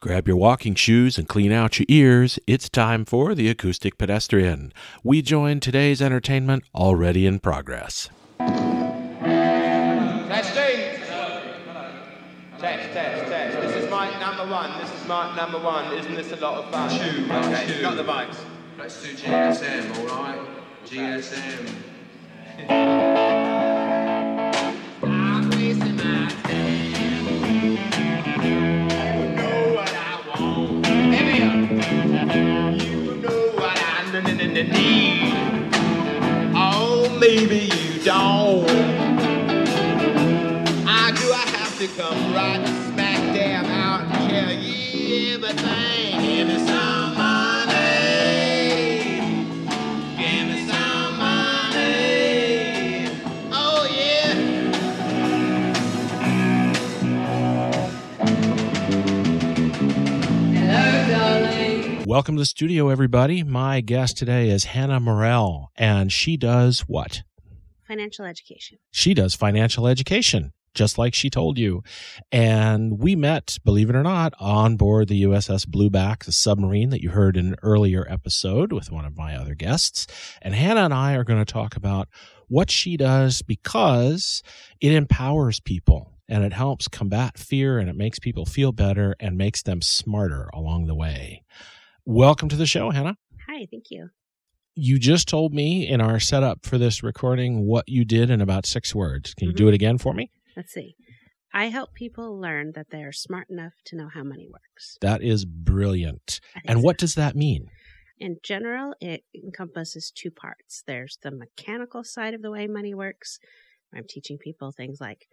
Grab your walking shoes and clean out your ears. It's time for The Acoustic Pedestrian. We join today's entertainment already in progress. Testing. Test. This is mic number one. Isn't this a lot of fun? Okay, got the mics. Let's do GSM, alright? GSM. I'm wasting my time. You know what I want. Baby, you know what I need. Oh, maybe you don't. Do I have to come right smack damn out and tell you everything? Give me some money. Give me some money. Oh, yeah. Hello, darling. Welcome to the studio, everybody. My guest today is Hannah Morell, and she does what? Financial education. She does financial education, just like she told you. And we met, believe it or not, on board the USS Blueback, the submarine that you heard in an earlier episode with one of my other guests. And Hannah and I are going to talk about what she does because it empowers people and it helps combat fear and it makes people feel better and makes them smarter along the way. Welcome to the show, Hannah. Hi, thank you. You just told me in our setup for this recording what you did in about 6 words. Can you do it again for me? Let's see. I help people learn that they're smart enough to know how money works. That is brilliant. I think And so. what does that mean? In general, it encompasses 2 parts. There's the mechanical side of the way money works. I'm teaching people things like,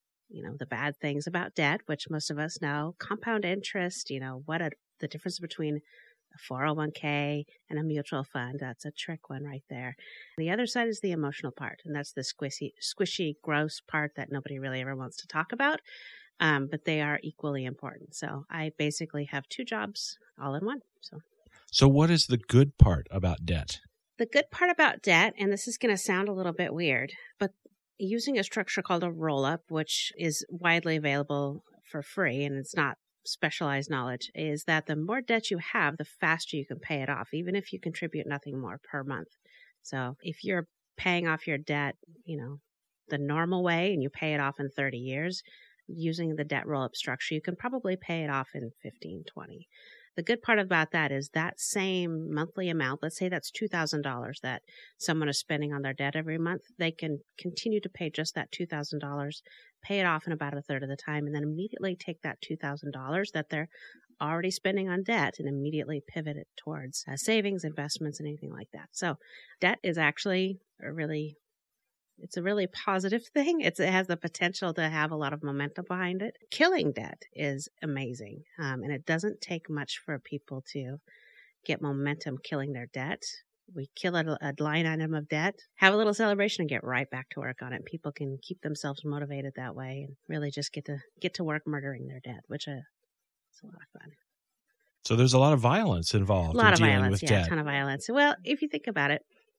the bad things about debt, which most of us know, compound interest, the difference between a 401k and a mutual fund. That's a trick one right there. The other side is the emotional part, and that's the squishy, gross part that nobody really ever wants to talk about, but they are equally important. So I basically have 2 jobs all in one. So what is the good part about debt? The good part about debt, and this is going to sound a little bit weird, but using a structure called a roll-up, which is widely available for free, and it's not specialized knowledge, is that the more debt you have, the faster you can pay it off, even if you contribute nothing more per month. So if you're paying off your debt, the normal way, and you pay it off in 30 years, using the debt roll-up structure, you can probably pay it off in 15, 20. The good part about that is that same monthly amount, let's say that's $2,000 that someone is spending on their debt every month, they can continue to pay just that $2,000, pay it off in about a third of the time, and then immediately take that $2,000 that they're already spending on debt and immediately pivot it towards savings, investments, and anything like that. So debt is actually it's a really positive thing. It has the potential to have a lot of momentum behind it. Killing debt is amazing. And it doesn't take much for people to get momentum killing their debt. We kill a line item of debt, have a little celebration, and get right back to work on it. People can keep themselves motivated that way and really just get to work murdering their debt, which is a lot of fun. So there's a lot of violence involved A lot in of dealing violence, with yeah, debt. a ton of violence. Well, if you think about it,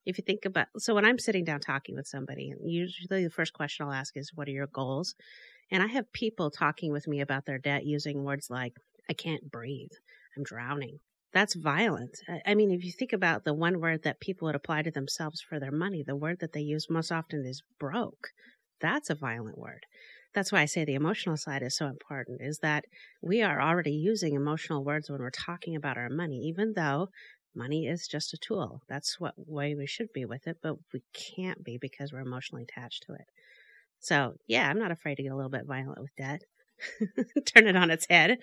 so when I'm sitting down talking with somebody, and usually the first question I'll ask is, what are your goals? And I have people talking with me about their debt using words like, I can't breathe, I'm drowning. That's violent. I mean, if you think about the one word that people would apply to themselves for their money, the word that they use most often is broke. That's a violent word. That's why I say the emotional side is so important, is that we are already using emotional words when we're talking about our money, even though money is just a tool. That's what way we should be with it, but we can't be because we're emotionally attached to it. So, yeah, I'm not afraid to get a little bit violent with debt. Turn it on its head.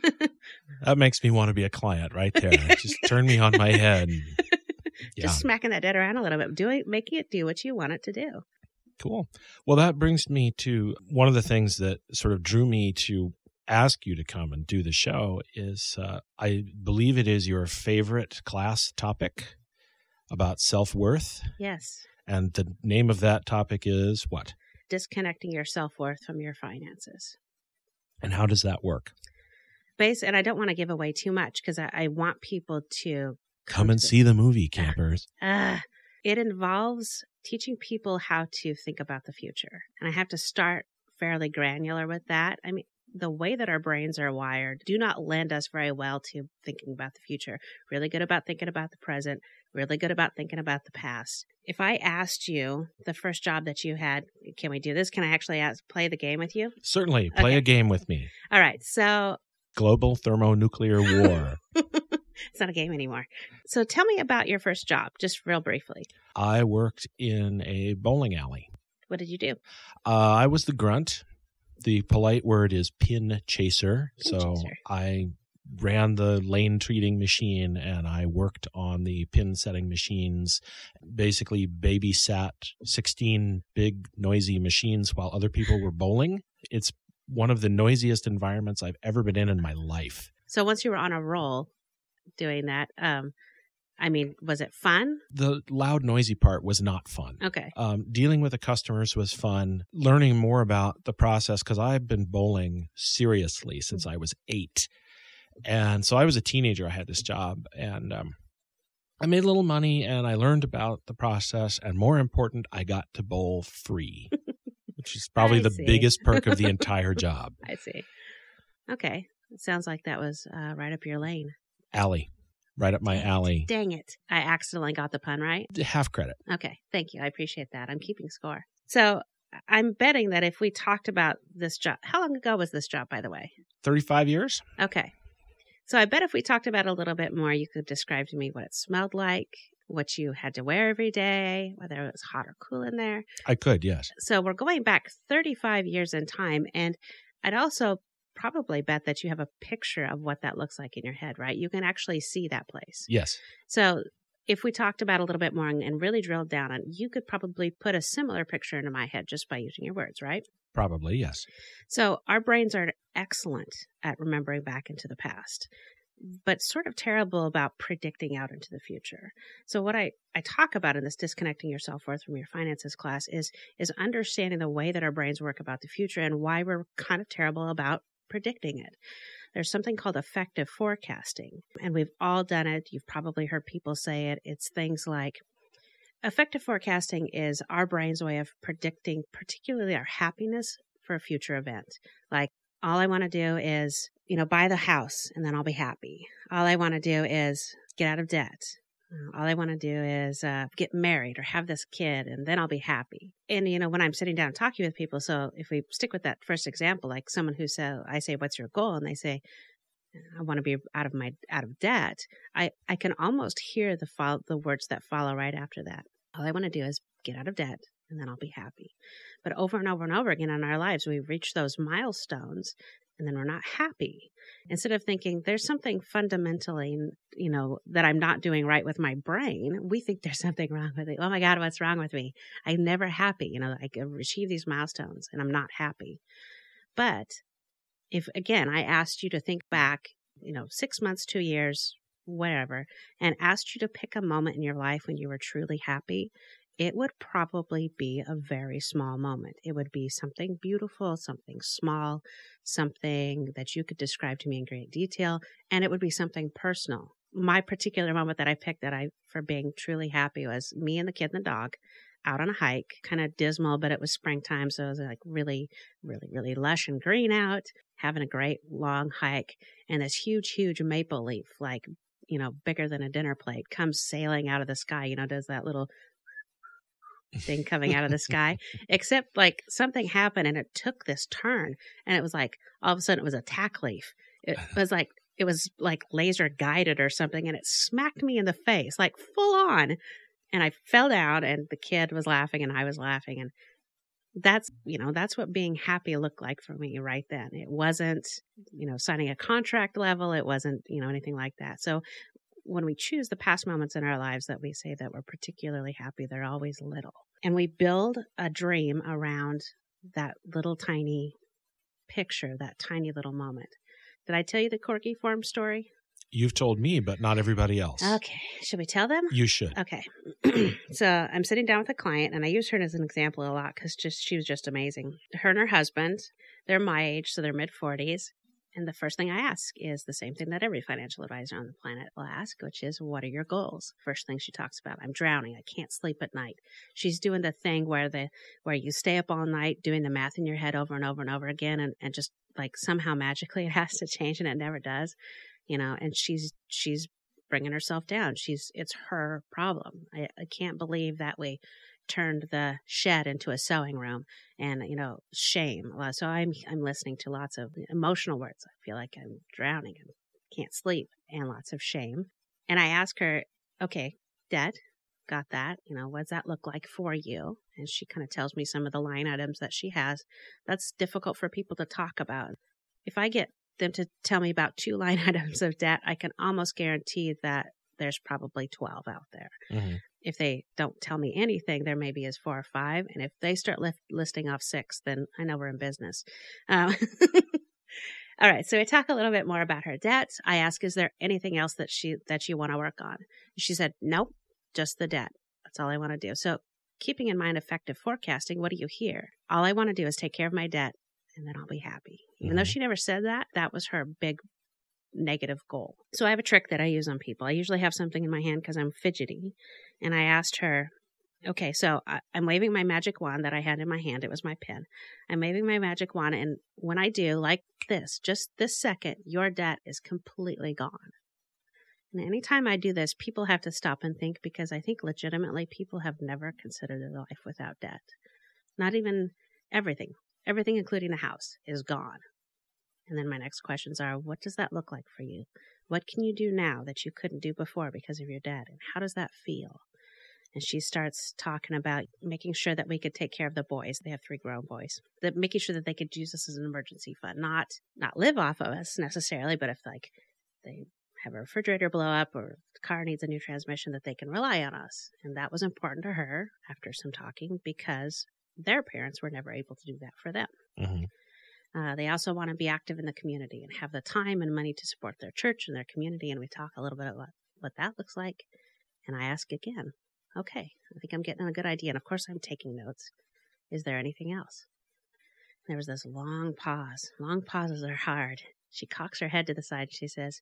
That makes me want to be a client right there. Just turn me on my head. Just smacking that debt around a little bit, making it do what you want it to do. Cool. Well, that brings me to one of the things that sort of drew me to ask you to come and do the show is I believe it is your favorite class topic about self-worth. Yes. And the name of that topic is what? Disconnecting your self-worth from your finances. And how does that work? And I don't want to give away too much because I want people to come and see the movie, campers. It involves teaching people how to think about the future. And I have to start fairly granular with that. I mean, the way that our brains are wired do not lend us very well to thinking about the future. Really good about thinking about the present, really good about thinking about the past. If I asked you the first job that you had, can we do this? Can I actually play the game with you? Certainly. Play Okay. a game with me. All right. So Global thermonuclear war. it's not a game anymore. So tell me about your first job, just real briefly. I worked in a bowling alley. What did you do? I was the grunt. The polite word is pin chaser. Pin So chaser. I ran the lane treating machine and I worked on the pin setting machines, basically babysat 16 big noisy machines while other people were bowling. It's one of the noisiest environments I've ever been in my life. So once you were on a roll doing that, was it fun? The loud, noisy part was not fun. Okay. Dealing with the customers was fun. Learning more about the process, because I've been bowling seriously since I was 8. And so I was a teenager. I had this job and I made a little money and I learned about the process. And more important, I got to bowl free, which is probably I the see. biggest perk of the entire job. I see. Okay. It sounds like that was right up your lane. Alley, right up my alley. Dang it. I accidentally got the pun right. Half credit. Okay. Thank you. I appreciate that. I'm keeping score. So I'm betting that if we talked about this job, how long ago was this job, by the way? 35 years? Okay. So I bet if we talked about it a little bit more, you could describe to me what it smelled like, what you had to wear every day, whether it was hot or cool in there. I could, yes. So we're going back 35 years in time. And I'd also probably bet that you have a picture of what that looks like in your head, right? You can actually see that place. Yes. So if we talked about it a little bit more and really drilled down on, you could probably put a similar picture into my head just by using your words, right? Probably, yes. So our brains are excellent at remembering back into the past, but sort of terrible about predicting out into the future. So what I talk about in this Disconnecting Your Self-Worth from Your Finances class is understanding the way that our brains work about the future and why we're kind of terrible about predicting it. There's something called effective forecasting, and we've all done it. You've probably heard people say it. It's things like effective forecasting is our brain's way of predicting particularly our happiness for a future event. Like, all I want to do is, buy the house and then I'll be happy. All I want to do is get out of debt. All I want to do is get married or have this kid and then I'll be happy. And, when I'm sitting down talking with people, so if we stick with that first example, like someone who says, I say, what's your goal? And they say, I want to be out of debt. I can almost hear the words that follow right after that. All I want to do is get out of debt and then I'll be happy. But over and over and over again in our lives, we reach those milestones and then we're not happy. Instead of thinking there's something fundamentally, that I'm not doing right with my brain, we think there's something wrong with it. Oh my God, what's wrong with me? I'm never happy. I achieve these milestones and I'm not happy. But if, again, I asked you to think back, 6 months, 2 years, whatever, and asked you to pick a moment in your life when you were truly happy, it would probably be a very small moment. It would be something beautiful, something small, something that you could describe to me in great detail, and it would be something personal. My particular moment that I picked for being truly happy was me and the kid and the dog out on a hike, kind of dismal, but it was springtime, so it was like really, really, really lush and green out, having a great long hike, and this huge, huge maple leaf, like, bigger than a dinner plate, comes sailing out of the sky, does that little thing coming out of the sky, except like something happened and it took this turn and it was like all of a sudden it was a tack leaf. It was like laser guided or something, and it smacked me in the face like full on, and I fell down and the kid was laughing and I was laughing, and that's what being happy looked like for me right then. It wasn't signing a contract level, it wasn't anything like that. So when we choose the past moments in our lives that we say that we're particularly happy, they're always little. And we build a dream around that little tiny picture, that tiny little moment. Did I tell you the Corky Farm story? You've told me, but not everybody else. Okay. Should we tell them? You should. Okay. So I'm sitting down with a client, and I use her as an example a lot because she was just amazing. Her and her husband, they're my age, so they're mid-40s. And the first thing I ask is the same thing that every financial advisor on the planet will ask, which is, what are your goals? First thing she talks about, I'm drowning. I can't sleep at night. She's doing the thing where you stay up all night doing the math in your head over and over and over again and just like somehow magically it has to change, and it never does, and she's bringing herself down. It's her problem. I can't believe that we turned the shed into a sewing room, and shame. So I'm listening to lots of emotional words. I feel like I'm drowning and can't sleep, and lots of shame. And I ask her, okay, debt, got that. What does that look like for you? And she kind of tells me some of the line items that she has. That's difficult for people to talk about. If I get them to tell me about 2 line items of debt, I can almost guarantee that there's probably 12 out there. Mm-hmm. If they don't tell me anything, there maybe is 4 or 5. And if they start listing off 6, then I know we're in business. All right. So we talk a little bit more about her debt. I ask, is there anything else that you want to work on? She said, nope, just the debt. That's all I want to do. So keeping in mind effective forecasting, what do you hear? All I want to do is take care of my debt, and then I'll be happy. Even though she never said that, that was her big negative goal. So I have a trick that I use on people. I usually have something in my hand because I'm fidgety. And I asked her, okay, so I'm waving my magic wand that I had in my hand. It was my pen. I'm waving my magic wand. And when I do, like this, just this second, your debt is completely gone. And anytime I do this, people have to stop and think, because I think legitimately people have never considered a life without debt. Not even everything. Everything, including the house, is gone. And then my next questions are, what does that look like for you? What can you do now that you couldn't do before because of your debt? And how does that feel? And she starts talking about making sure that we could take care of the boys. They have 3 grown boys. Making sure that they could use this as an emergency fund, not live off of us necessarily, but if they have a refrigerator blow up or the car needs a new transmission, that they can rely on us. And that was important to her after some talking, because their parents were never able to do that for them. Mm-hmm. They also want to be active in the community and have the time and money to support their church and their community. And we talk a little bit about what that looks like. And I ask again, okay, I think I'm getting a good idea. And of course, I'm taking notes. Is there anything else? There was this long pause. Long pauses are hard. She cocks her head to the side. She says,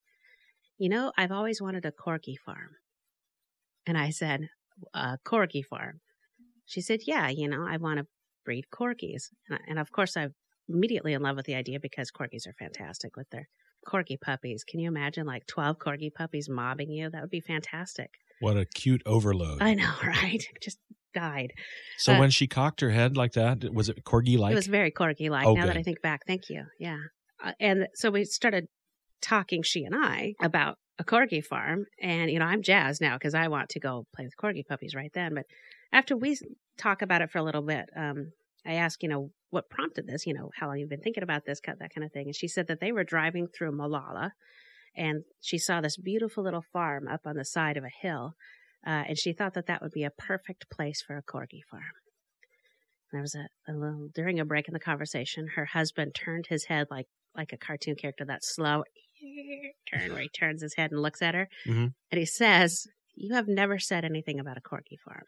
I've always wanted a corgi farm. And I said, a corgi farm. She said, yeah, I want to breed corgis. And of course, I'm immediately in love with the idea, because corgis are fantastic with their corgi puppies. Can you imagine 12 corgi puppies mobbing you? That would be fantastic. What a cute overload. I know, right? Just died. So when she cocked her head like that, was it corgi-like? It was very corgi-like, now that I think back. Thank you. Yeah. And so we started talking, she and I, about a corgi farm. And, I'm jazzed now because I want to go play with corgi puppies right then. But after we talk about it for a little bit, I asked, what prompted this, how long you've been thinking about this, that kind of thing. And she said that they were driving through Malala, and she saw this beautiful little farm up on the side of a hill. And she thought that would be a perfect place for a corgi farm. And there was during a break in the conversation, her husband turned his head like a cartoon character, that slow turn where he turns his head and looks at her. Mm-hmm. And he says, you have never said anything about a corgi farm.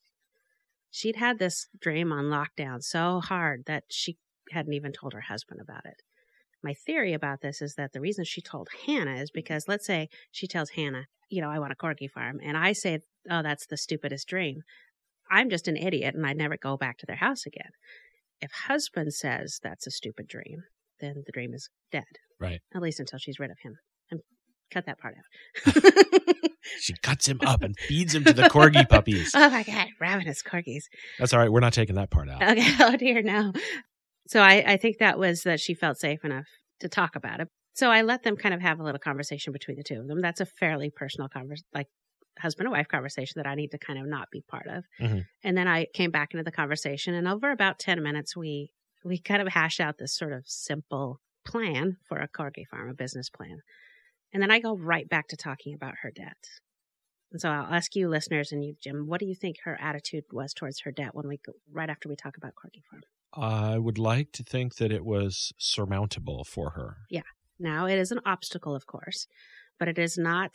She'd had this dream on lockdown so hard that she hadn't even told her husband about it. My theory about this is that the reason she told Hannah is because, let's say she tells Hannah, I want a corgi farm. And I say, oh, that's the stupidest dream. I'm just an idiot and I'd never go back to their house again. If husband says that's a stupid dream, then the dream is dead. Right. At least until she's rid of him. And cut that part out. She cuts him up and feeds him to the corgi puppies. Oh my God, ravenous corgis. That's all right. We're not taking that part out. Okay. Oh dear, no. So I think that was that she felt safe enough to talk about it. So I let them kind of have a little conversation between the two of them. That's a fairly personal husband and wife conversation that I need to kind of not be part of. Mm-hmm. And then I came back into the conversation, and over about 10 minutes, we kind of hashed out this sort of simple plan for a corgi farm, a business plan. And then I go right back to talking about her debt. And so I'll ask you listeners and you, Jim, what do you think her attitude was towards her debt right after we talk about corgi farm? I would like to think that it was surmountable for her. Yeah. Now, it is an obstacle, of course, but it is not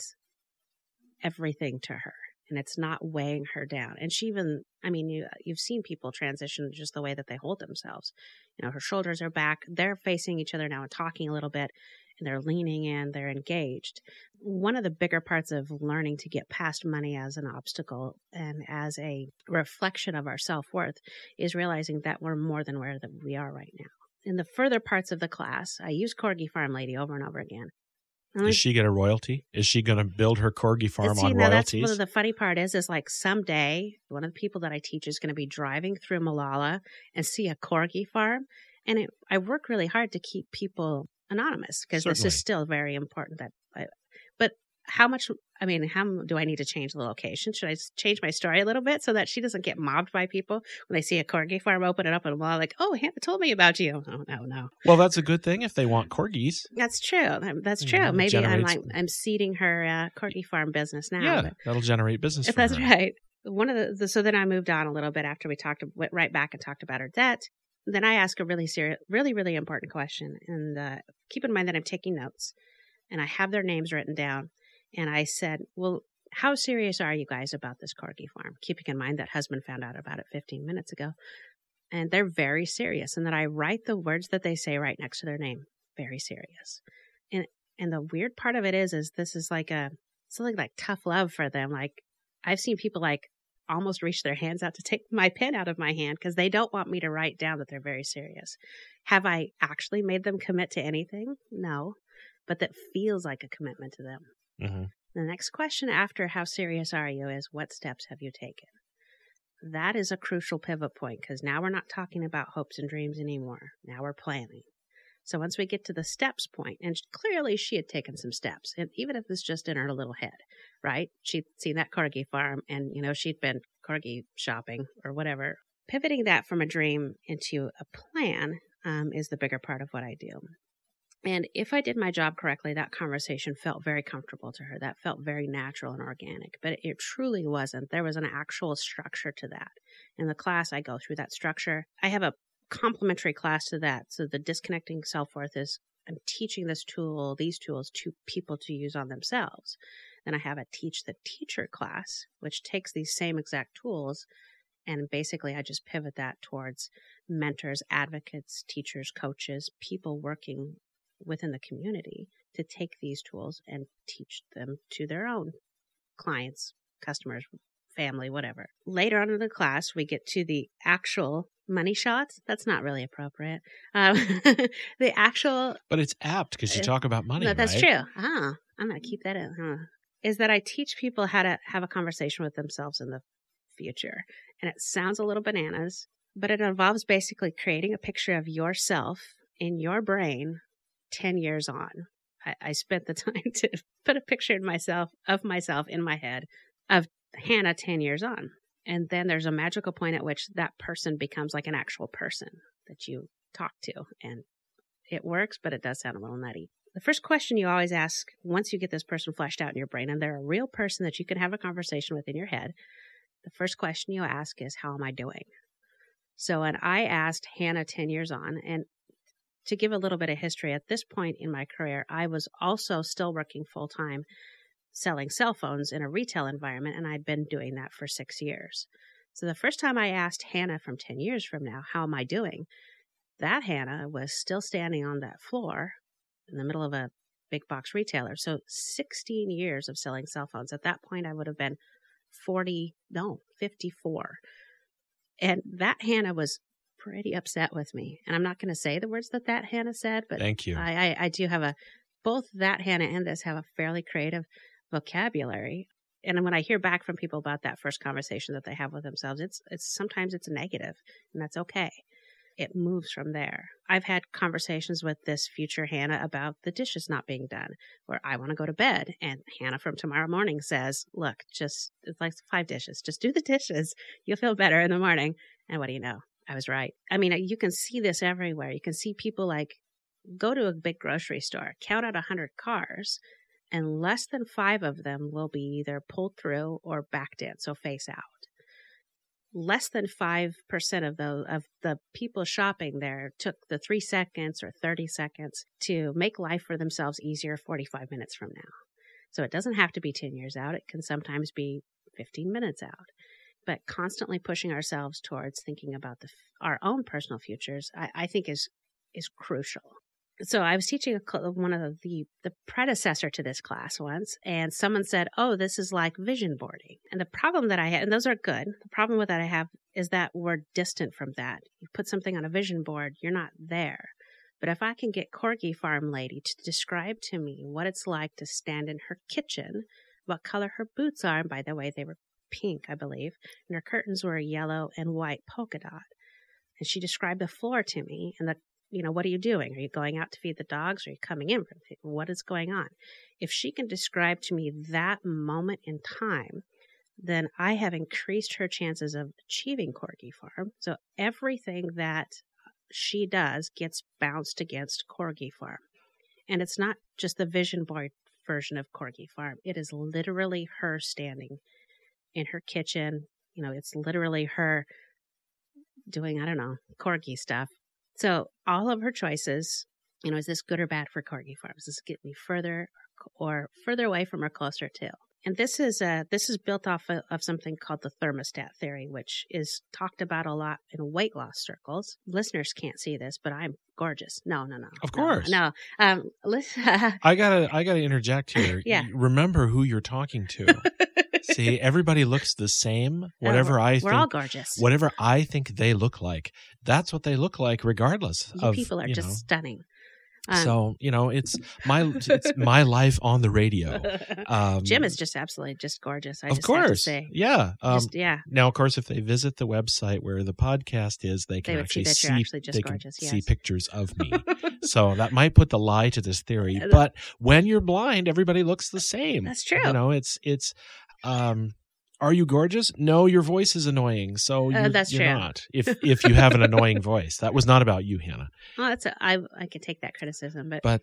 everything to her, and it's not weighing her down. And she even, you've seen people transition just the way that they hold themselves. Her shoulders are back. They're facing each other now and talking a little bit, and they're leaning in, they're engaged. One of the bigger parts of learning to get past money as an obstacle and as a reflection of our self-worth is realizing that we're more than where we are right now. in the further parts of the class, I use Corgi Farm Lady over and over again. Does she get a royalty? Is she going to build her Corgi farm on now royalties? That's the funny part is like someday one of the people that I teach is going to be driving through Malala and see a Corgi farm. And I work really hard to keep people anonymous because this is still very important. But how do I need to change the location? Should I change my story a little bit so that she doesn't get mobbed by people when they see a Corgi farm open it up and like, oh, Hannah told me about you. Oh, no. Well, that's a good thing if they want corgis. That's true. That's true. Maybe I'm seeding her Corgi farm business now. Yeah, that'll generate business for her. That's right. One of so then I moved on a little bit after we went right back and talked about her debt. Then I ask a really serious, really, really important question. And keep in mind that I'm taking notes and I have their names written down. And I said, well, how serious are you guys about this Corgi farm? Keeping in mind that husband found out about it 15 minutes ago. And they're very serious. And then I write the words that they say right next to their name. Very serious. And the weird part of it is this is like something like tough love for them. Like I've seen people like almost reach their hands out to take my pen out of my hand because they don't want me to write down that they're very serious. Have I actually made them commit to anything? No. But that feels like a commitment to them. Mm-hmm. The next question after how serious are you is what steps have you taken? That is a crucial pivot point because now we're not talking about hopes and dreams anymore. Now we're planning. So once we get to the steps point, and clearly she had taken some steps, and even if it's just in her little head, right? She'd seen that Corgi farm and, she'd been Corgi shopping or whatever. Pivoting that from a dream into a plan is the bigger part of what I do. And if I did my job correctly, that conversation felt very comfortable to her. That felt very natural and organic, but it truly wasn't. There was an actual structure to that. In the class, I go through that structure. I have a complementary class to that. So the disconnecting self-worth is I'm teaching these tools to people to use on themselves. Then I have a teach the teacher class, which takes these same exact tools. And basically, I just pivot that towards mentors, advocates, teachers, coaches, people working within the community to take these tools and teach them to their own clients, customers, family, whatever. Later on in the class, we get to the actual money shots. That's not really appropriate. The actual... But it's apt because you talk about money, that's right? true. I'm going to keep that in. Is that I teach people how to have a conversation with themselves in the future. And it sounds a little bananas, but it involves basically creating a picture of yourself in your brain 10 years on. I spent the time to put a picture of myself in my head of Hannah 10 years on. And then there's a magical point at which that person becomes like an actual person that you talk to. And it works, but it does sound a little nutty. The first question you always ask once you get this person fleshed out in your brain, and they're a real person that you can have a conversation with in your head, the first question you ask is, how am I doing? So, and I asked Hannah 10 years on, and to give a little bit of history, at this point in my career, I was also still working full-time selling cell phones in a retail environment, and I'd been doing that for 6 years. So the first time I asked Hannah from 10 years from now, how am I doing? That Hannah was still standing on that floor in the middle of a big box retailer. So 16 years of selling cell phones. At that point, I would have been 54. And that Hannah was pretty upset with me. And I'm not going to say the words that Hannah said, but thank you. I do have both that Hannah and this have a fairly creative vocabulary. And when I hear back from people about that first conversation that they have with themselves, it's sometimes it's negative, and that's okay. It moves from there. I've had conversations with this future Hannah about the dishes not being done, where I want to go to bed. And Hannah from tomorrow morning says, look, it's like 5 dishes. Just do the dishes. You'll feel better in the morning. And what do you know? I was right. I mean, you can see this everywhere. You can see people like go to a big grocery store, count out 100 cars, and less than 5 of them will be either pulled through or backed in, so face out. Less than 5% of the people shopping there took the 3 seconds or 30 seconds to make life for themselves easier 45 minutes from now. So it doesn't have to be 10 years out. It can sometimes be 15 minutes out. But constantly pushing ourselves towards thinking about our own personal futures, I think is crucial. So I was teaching one of the predecessor to this class once, and someone said, "Oh, this is like vision boarding." And the problem that I have, and those are good. The problem with that I have is that we're distant from that. You put something on a vision board, you're not there. But if I can get Corgi Farm Lady to describe to me what it's like to stand in her kitchen, what color her boots are, and by the way, they were pink, I believe, and her curtains were a yellow and white polka dot. And she described the floor to me, and what are you doing? Are you going out to feed the dogs? Or are you coming in? What is going on? If she can describe to me that moment in time, then I have increased her chances of achieving Corgi Farm. So everything that she does gets bounced against Corgi Farm. And it's not just the vision board version of Corgi Farm. It is literally her standing in her kitchen. It's literally her doing, Corgi stuff. So all of her choices, is this good or bad for Corgi Farm? Does this get me further away from or closer to? And this is built off of something called the thermostat theory, which is talked about a lot in weight loss circles. Listeners can't see this, but I'm gorgeous. No. Of course. No. I gotta interject here. Yeah. Remember who you're talking to. See, everybody looks the same. We're all gorgeous. Whatever I think they look like, that's what they look like, regardless you of. People are just stunning. So it's my life on the radio. Jim is just absolutely just gorgeous. I of just course, have to say. Yeah, yeah. Now, of course, if they visit the website where the podcast is, they can actually see see pictures of me. So that might put the lie to this theory. But when you're blind, everybody looks the same. That's true. It's. Are you gorgeous? No, your voice is annoying. So you're not. If you have an annoying voice, that was not about you, Hannah. Well, I could take that criticism, but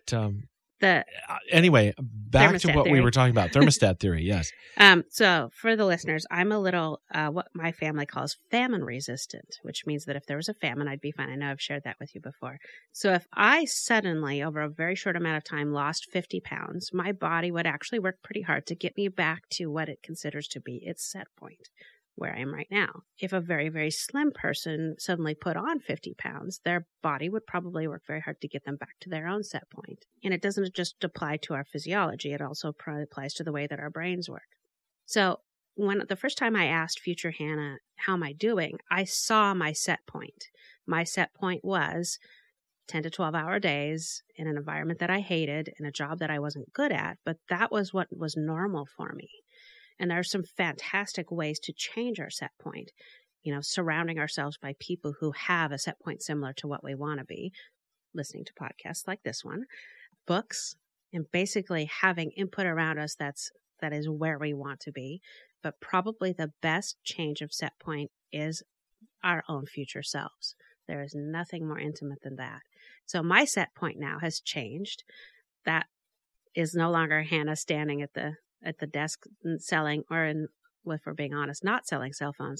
anyway, back to what we were talking about, thermostat theory. Yes. So for the listeners, I'm a little what my family calls famine resistant, which means that if there was a famine, I'd be fine. I know I've shared that with you before. So if I suddenly, over a very short amount of time, lost 50 pounds, my body would actually work pretty hard to get me back to what it considers to be its set point, where I am right now. If a very, very slim person suddenly put on 50 pounds, their body would probably work very hard to get them back to their own set point. And it doesn't just apply to our physiology. It also probably applies to the way that our brains work. So when the first time I asked future Hannah, how am I doing? I saw my set point. My set point was 10 to 12 hour days in an environment that I hated, in a job that I wasn't good at, but that was what was normal for me. And there are some fantastic ways to change our set point, surrounding ourselves by people who have a set point similar to what we want to be, listening to podcasts like this one, books, and basically having input around us that is where we want to be. But probably the best change of set point is our own future selves. There is nothing more intimate than that. So my set point now has changed. That is no longer Hannah standing at the desk selling, if we're being honest, not selling cell phones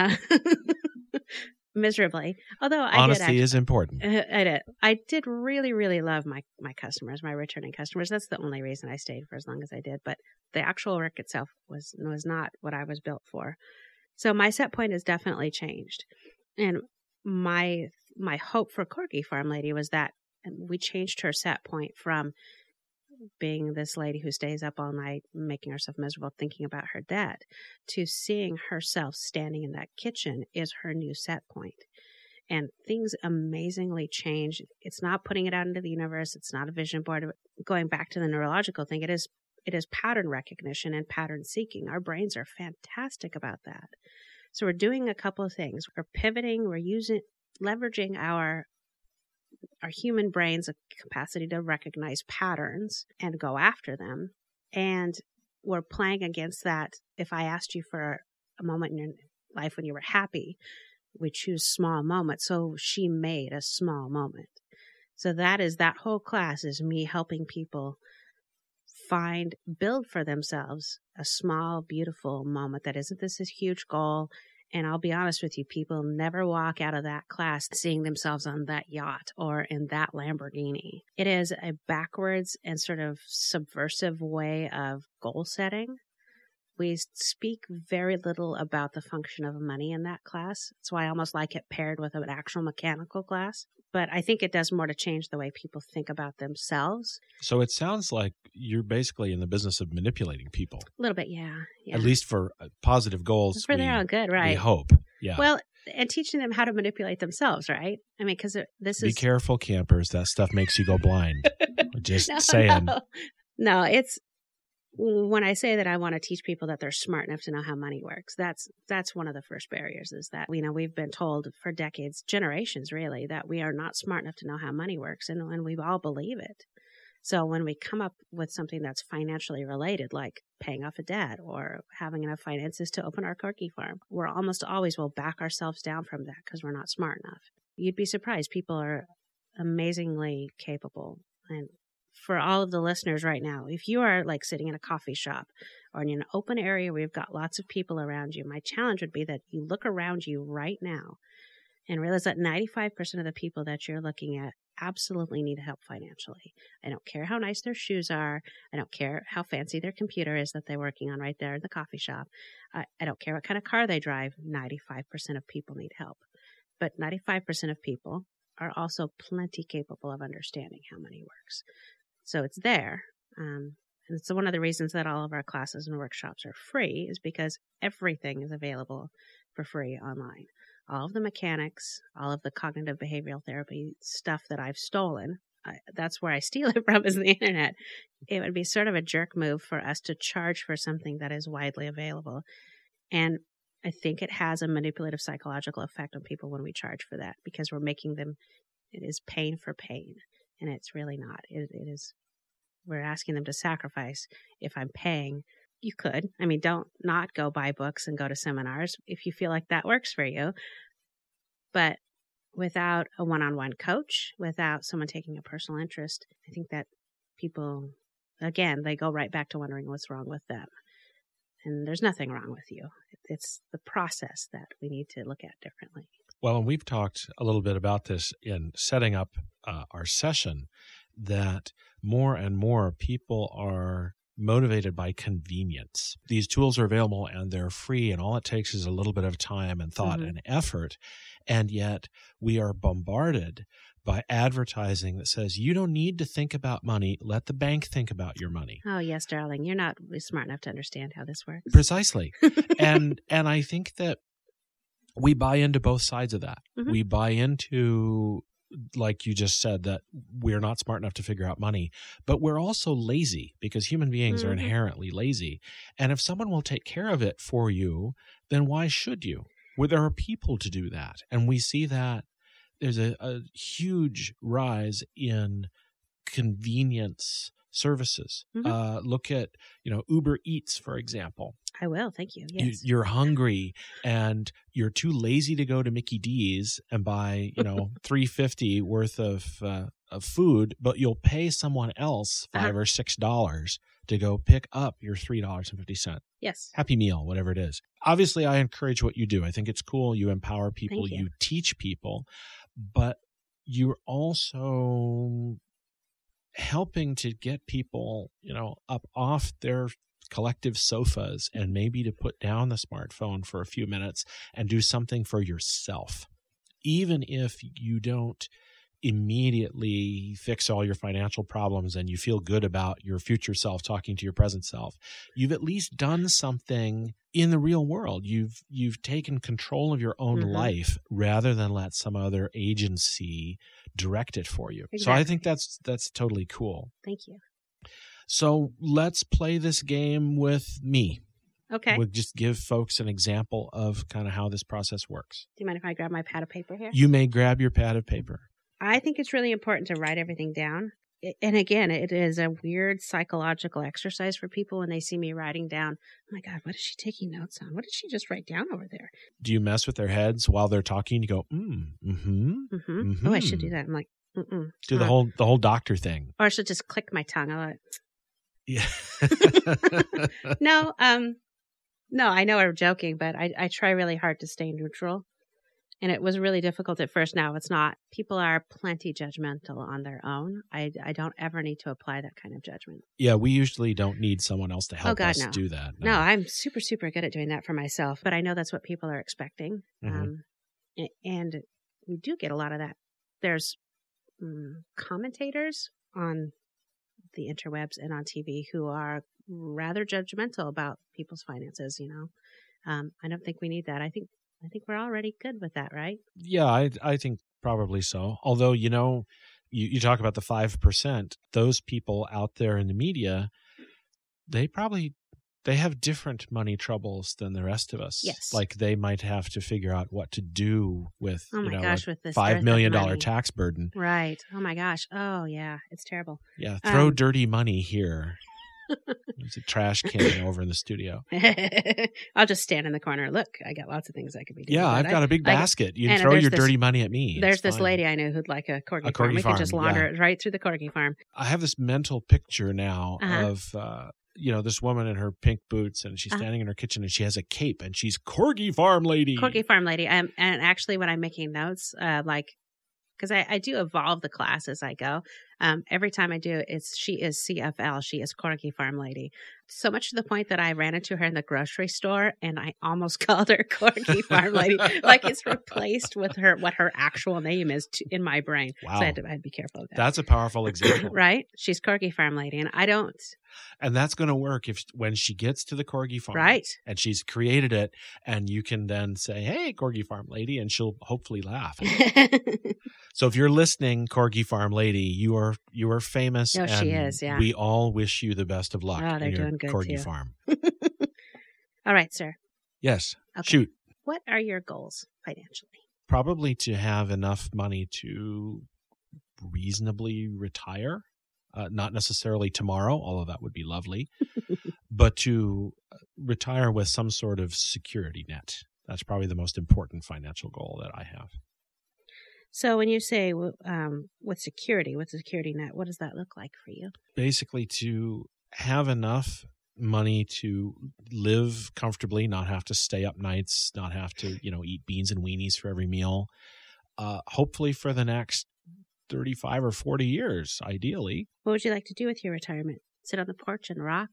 miserably. Although honesty is important. I did really, really love my customers, my returning customers. That's the only reason I stayed for as long as I did. But the actual work itself was not what I was built for. So my set point has definitely changed. And my hope for Corgi Farm Lady was that we changed her set point from being this lady who stays up all night making herself miserable thinking about her debt to seeing herself standing in that kitchen is her new set point. And things amazingly change. It's not putting it out into the universe. It's not a vision board. Going back to the neurological thing, it is pattern recognition and pattern seeking. Our brains are fantastic about that. So we're doing a couple of things. We're pivoting. We're leveraging our human brain's capacity to recognize patterns and go after them. And we're playing against that. If I asked you for a moment in your life when you were happy, we choose small moments. So she made a small moment. So that whole class is me helping people build for themselves a small, beautiful moment that isn't this huge goal. And I'll be honest with you, people never walk out of that class seeing themselves on that yacht or in that Lamborghini. It is a backwards and sort of subversive way of goal setting We speak very little about the function of money in that class. That's why I almost like it paired with an actual mechanical class. But I think it does more to change the way people think about themselves. So it sounds like you're basically in the business of manipulating people. A little bit, yeah. At least for positive goals. For their own good, right? We hope. Yeah. Well, and teaching them how to manipulate themselves, right? I mean, because this Be is... careful, campers. That stuff makes you go blind. Just saying. No, it's... When I say that I want to teach people that they're smart enough to know how money works, that's one of the first barriers, is that, we've been told for decades, generations really, that we are not smart enough to know how money works, and we all believe it. So when we come up with something that's financially related, like paying off a debt or having enough finances to open our corky farm, we're almost always will back ourselves down from that because we're not smart enough. You'd be surprised. People are amazingly capable. And for all of the listeners right now, if you are like sitting in a coffee shop or in an open area where you've got lots of people around you, my challenge would be that you look around you right now and realize that 95% of the people that you're looking at absolutely need help financially. I don't care how nice their shoes are. I don't care how fancy their computer is that they're working on right there in the coffee shop. I don't care what kind of car they drive. 95% of people need help. But 95% of people are also plenty capable of understanding how money works. So it's there. And it's one of the reasons that all of our classes and workshops are free, is because everything is available for free online. All of the mechanics, all of the cognitive behavioral therapy stuff that I've stolen, that's where I steal it from, is the internet. It would be sort of a jerk move for us to charge for something that is widely available. And I think it has a manipulative psychological effect on people when we charge for that, because we're making them, it is pain for pain. And it's really not. It is, we're asking them to sacrifice. If I'm paying, you could. Don't not go buy books and go to seminars if you feel like that works for you. But without a one-on-one coach, without someone taking a personal interest, I think that people, again, they go right back to wondering what's wrong with them. And there's nothing wrong with you. It's the process that we need to look at differently. Well, and we've talked a little bit about this in setting up our session, that more and more people are motivated by convenience. These tools are available and they're free, and all it takes is a little bit of time and thought and effort. And yet we are bombarded by advertising that says, you don't need to think about money. Let the bank think about your money. Oh, yes, darling. You're not smart enough to understand how this works. Precisely. And I think that we buy into both sides of that. Mm-hmm. We buy into, like you just said, that we're not smart enough to figure out money, but we're also lazy, because human beings are inherently lazy. And if someone will take care of it for you, then why should you? Well, there are people to do that. And we see that there's a huge rise in convenience services. Look at, Uber Eats, for example. I will. Thank you. Yes. You're hungry and you're too lazy to go to Mickey D's and buy, $3.50 worth of food, but you'll pay someone else $5 or $6 to go pick up your $3.50. Yes. Happy Meal, whatever it is. Obviously, I encourage what you do. I think it's cool. You empower people. Thank you. You teach people, but you're also helping to get people, up off their collective sofas and maybe to put down the smartphone for a few minutes and do something for yourself. Even if you don't immediately fix all your financial problems and you feel good about your future self talking to your present self, you've at least done something in the real world. You've taken control of your own life rather than let some other agency direct it for you. Exactly. So I think that's totally cool. Thank you. So let's play this game with me. Okay. We'll just give folks an example of kind of how this process works. Do you mind if I grab my pad of paper here? You may grab your pad of paper. I think it's really important to write everything down. And again, it is a weird psychological exercise for people when they see me writing down, oh my God, what is she taking notes on? What did she just write down over there? Do you mess with their heads while they're talking? You go, Oh, I should do that. I'm like, Do the whole doctor thing. Or I should just click my tongue. I'm like, yeah. No, I know I'm joking, but I try really hard to stay neutral. And it was really difficult at first. Now it's not. People are plenty judgmental on their own. I don't ever need to apply that kind of judgment. Yeah, we usually don't need someone else to help us no. do that. No, I'm super, super good at doing that for myself. But I know that's what people are expecting. And we do get a lot of that. There's commentators on the interwebs and on TV who are rather judgmental about people's finances, I don't think we need that. I think we're already good with that, right? Yeah, I think probably so. Although, you talk about the 5%, those people out there in the media, they have different money troubles than the rest of us. Yes. Like they might have to figure out what to do with, with this $5 million tax burden. Right. Oh my gosh. Oh yeah. It's terrible. Yeah. Throw dirty money here. There's a trash can over in the studio. I'll just stand in the corner. Look, I got lots of things I could be doing. Yeah, I've got a big basket. You can throw your dirty money at me. There's this lady I know who'd like a corgi farm. We can just launder it right through the corgi farm. I have this mental picture now of this woman in her pink boots, and she's standing in her kitchen, and she has a cape, and she's Corgi Farm Lady. Corgi Farm Lady. And actually, when I'm making notes, because I do evolve the class as I go. Every time I do, she is CFL. She is Corgi Farm Lady. So much to the point that I ran into her in the grocery store and I almost called her Corgi Farm Lady. Like it's replaced with what her actual name is in my brain. Wow. So I had to be careful of that. That's a powerful example. Right? She's Corgi Farm Lady and I don't. And that's going to work when she gets to the Corgi Farm. Right. And she's created it. And you can then say, hey, Corgi Farm Lady. And she'll hopefully laugh. So if you're listening, Corgi Farm Lady, you are famous. No, and she is, yeah. We all wish you the best of luck they're in your doing good Corgi too. Farm. All right, sir. Yes. Okay. Shoot. What are your goals financially? Probably to have enough money to reasonably retire. Not necessarily tomorrow, although that would be lovely, but to retire with some sort of security net. That's probably the most important financial goal that I have. So when you say with security, what's a security net, what does that look like for you? Basically to have enough money to live comfortably, not have to stay up nights, not have to, eat beans and weenies for every meal. Hopefully for the next 35 or 40 years, ideally. What would you like to do with your retirement? Sit on the porch and rock?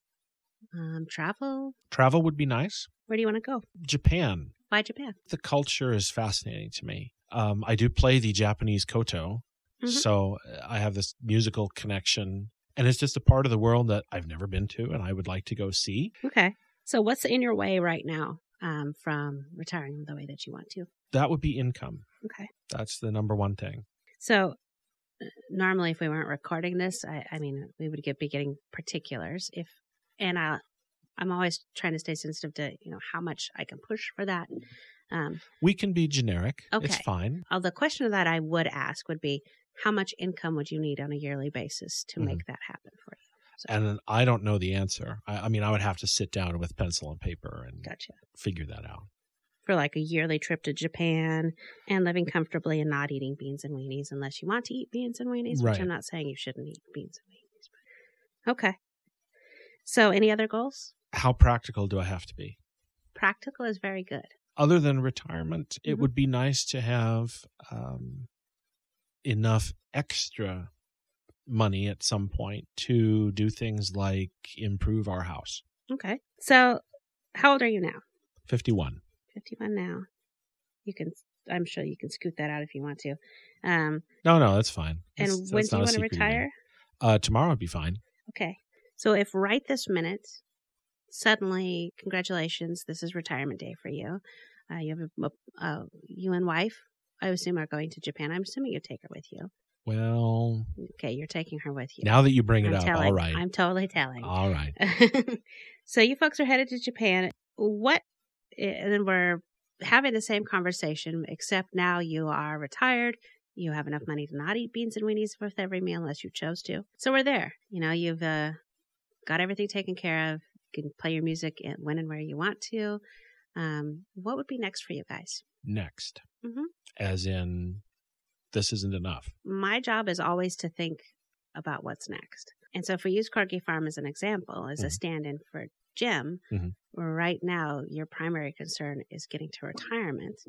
Travel? Travel would be nice. Where do you want to go? Japan. Why Japan? The culture is fascinating to me. I do play the Japanese koto, so I have this musical connection, and it's just a part of the world that I've never been to, and I would like to go see. Okay. So what's in your way right now from retiring the way that you want to? That would be income. Okay. That's the number one thing. So normally if we weren't recording this, I mean, we would be getting particulars. I'm always trying to stay sensitive to, how much I can push for that. We can be generic. Okay. It's fine. The question that I would ask would be, how much income would you need on a yearly basis to make that happen for you? So, and I don't know the answer. I mean, I would have to sit down with pencil and paper and figure that out. For like a yearly trip to Japan and living comfortably and not eating beans and weenies unless you want to eat beans and weenies, which I'm not saying you shouldn't eat beans and weenies. But... Okay. So any other goals? How practical do I have to be? Practical is very good. Other than retirement, it would be nice to have enough extra money at some point to do things like improve our house. Okay. So how old are you now? 51. 51 now. I'm sure you can scoot that out if you want to. No, that's fine. And when do you want to retire? Tomorrow would be fine. Okay. So if right this minute, suddenly, congratulations, this is retirement day for you. You have you and wife, I assume, are going to Japan. I'm assuming you take her with you. Well. Okay, you're taking her with you. Now that you bring it up, all right. I'm totally telling. All right. So you folks are headed to Japan. And then we're having the same conversation, except now you are retired. You have enough money to not eat beans and weenies with every meal unless you chose to. So we're there. You've got everything taken care of. You can play your music when and where you want to. What would be next for you guys? Next. As in, this isn't enough. My job is always to think about what's next. And so if we use Corgi Farm as an example, as a stand-in for Jim, right now your primary concern is getting to retirement.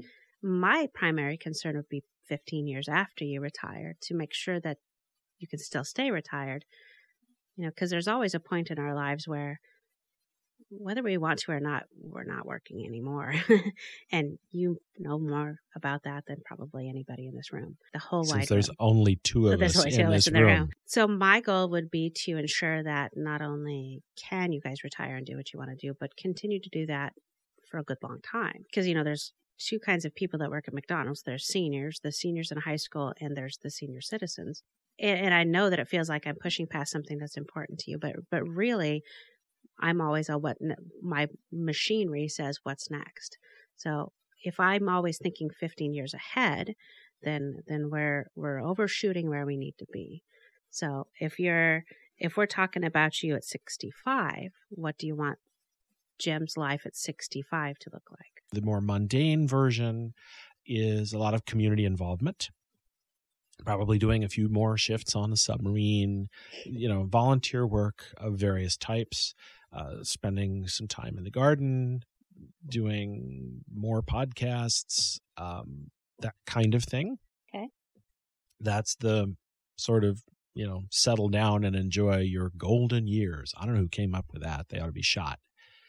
my primary concern would be 15 years after you retire to make sure that you can still stay retired. Because there's always a point in our lives where, whether we want to or not, we're not working anymore. And you know more about that than probably anybody in this room. The whole wide Since there's room. only two of us in this room. So my goal would be to ensure that not only can you guys retire and do what you want to do, but continue to do that for a good long time. Because, there's two kinds of people that work at McDonald's. There's seniors, the seniors in high school, and there's the senior citizens. And I know that it feels like I'm pushing past something that's important to you, but really, I'm always on what my machinery says what's next. So if I'm always thinking 15 years ahead, then we're overshooting where we need to be. So if we're talking about you at 65, what do you want Jim's life at 65 to look like? The more mundane version is a lot of community involvement. Probably doing a few more shifts on the submarine, volunteer work of various types, spending some time in the garden, doing more podcasts, that kind of thing. Okay. That's the sort of, settle down and enjoy your golden years. I don't know who came up with that. They ought to be shot.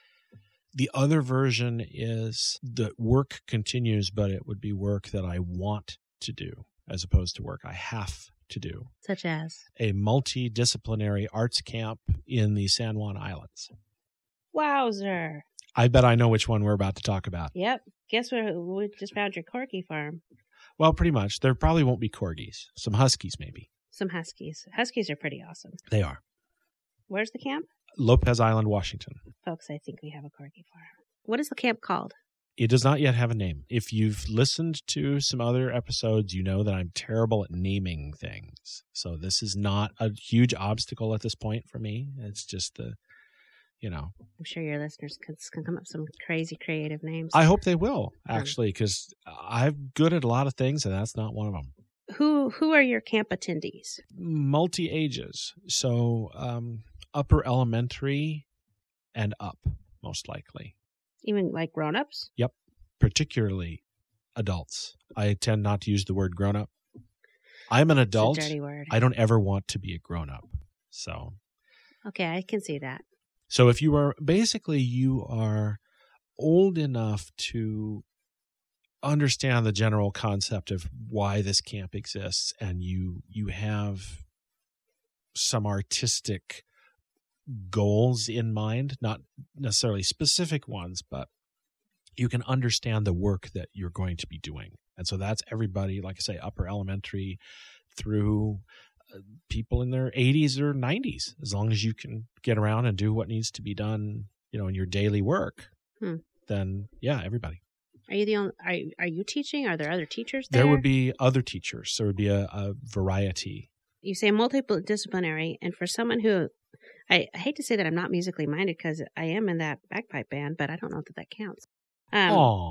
The other version is that work continues, but it would be work that I want to do, as opposed to work I have to do. Such as? A multidisciplinary arts camp in the San Juan Islands. Wowzer. I bet I know which one we're about to talk about. Yep. Guess we just found your corgi farm. Well, pretty much. There probably won't be corgis. Some huskies, maybe. Some huskies. Huskies are pretty awesome. They are. Where's the camp? Lopez Island, Washington. Folks, I think we have a corgi farm. What is the camp called? It does not yet have a name. If you've listened to some other episodes, you know that I'm terrible at naming things. So this is not a huge obstacle at this point for me. It's just I'm sure your listeners can come up with some crazy creative names. I hope they will, actually, because I'm good at a lot of things, and that's not one of them. Who are your camp attendees? Multi-ages. So upper elementary and up, most likely. Even like grown-ups? Yep, particularly adults. I tend not to use the word grown-up. I'm an adult. It's a dirty word. I don't ever want to be a grown-up. So. Okay, I can see that. So if you are old enough to understand the general concept of why this camp exists, and you have some artistic goals in mind, not necessarily specific ones, but you can understand the work that you're going to be doing. And so that's everybody, like I say, upper elementary through people in their 80s or 90s, as long as you can get around and do what needs to be done, in your daily work, then yeah, everybody. Are you the only, are you teaching? Are there other teachers there? There would be other teachers. There would be a variety. You say multidisciplinary, and for someone who, I hate to say that I'm not musically minded because I am in that bagpipe band, but I don't know that counts. And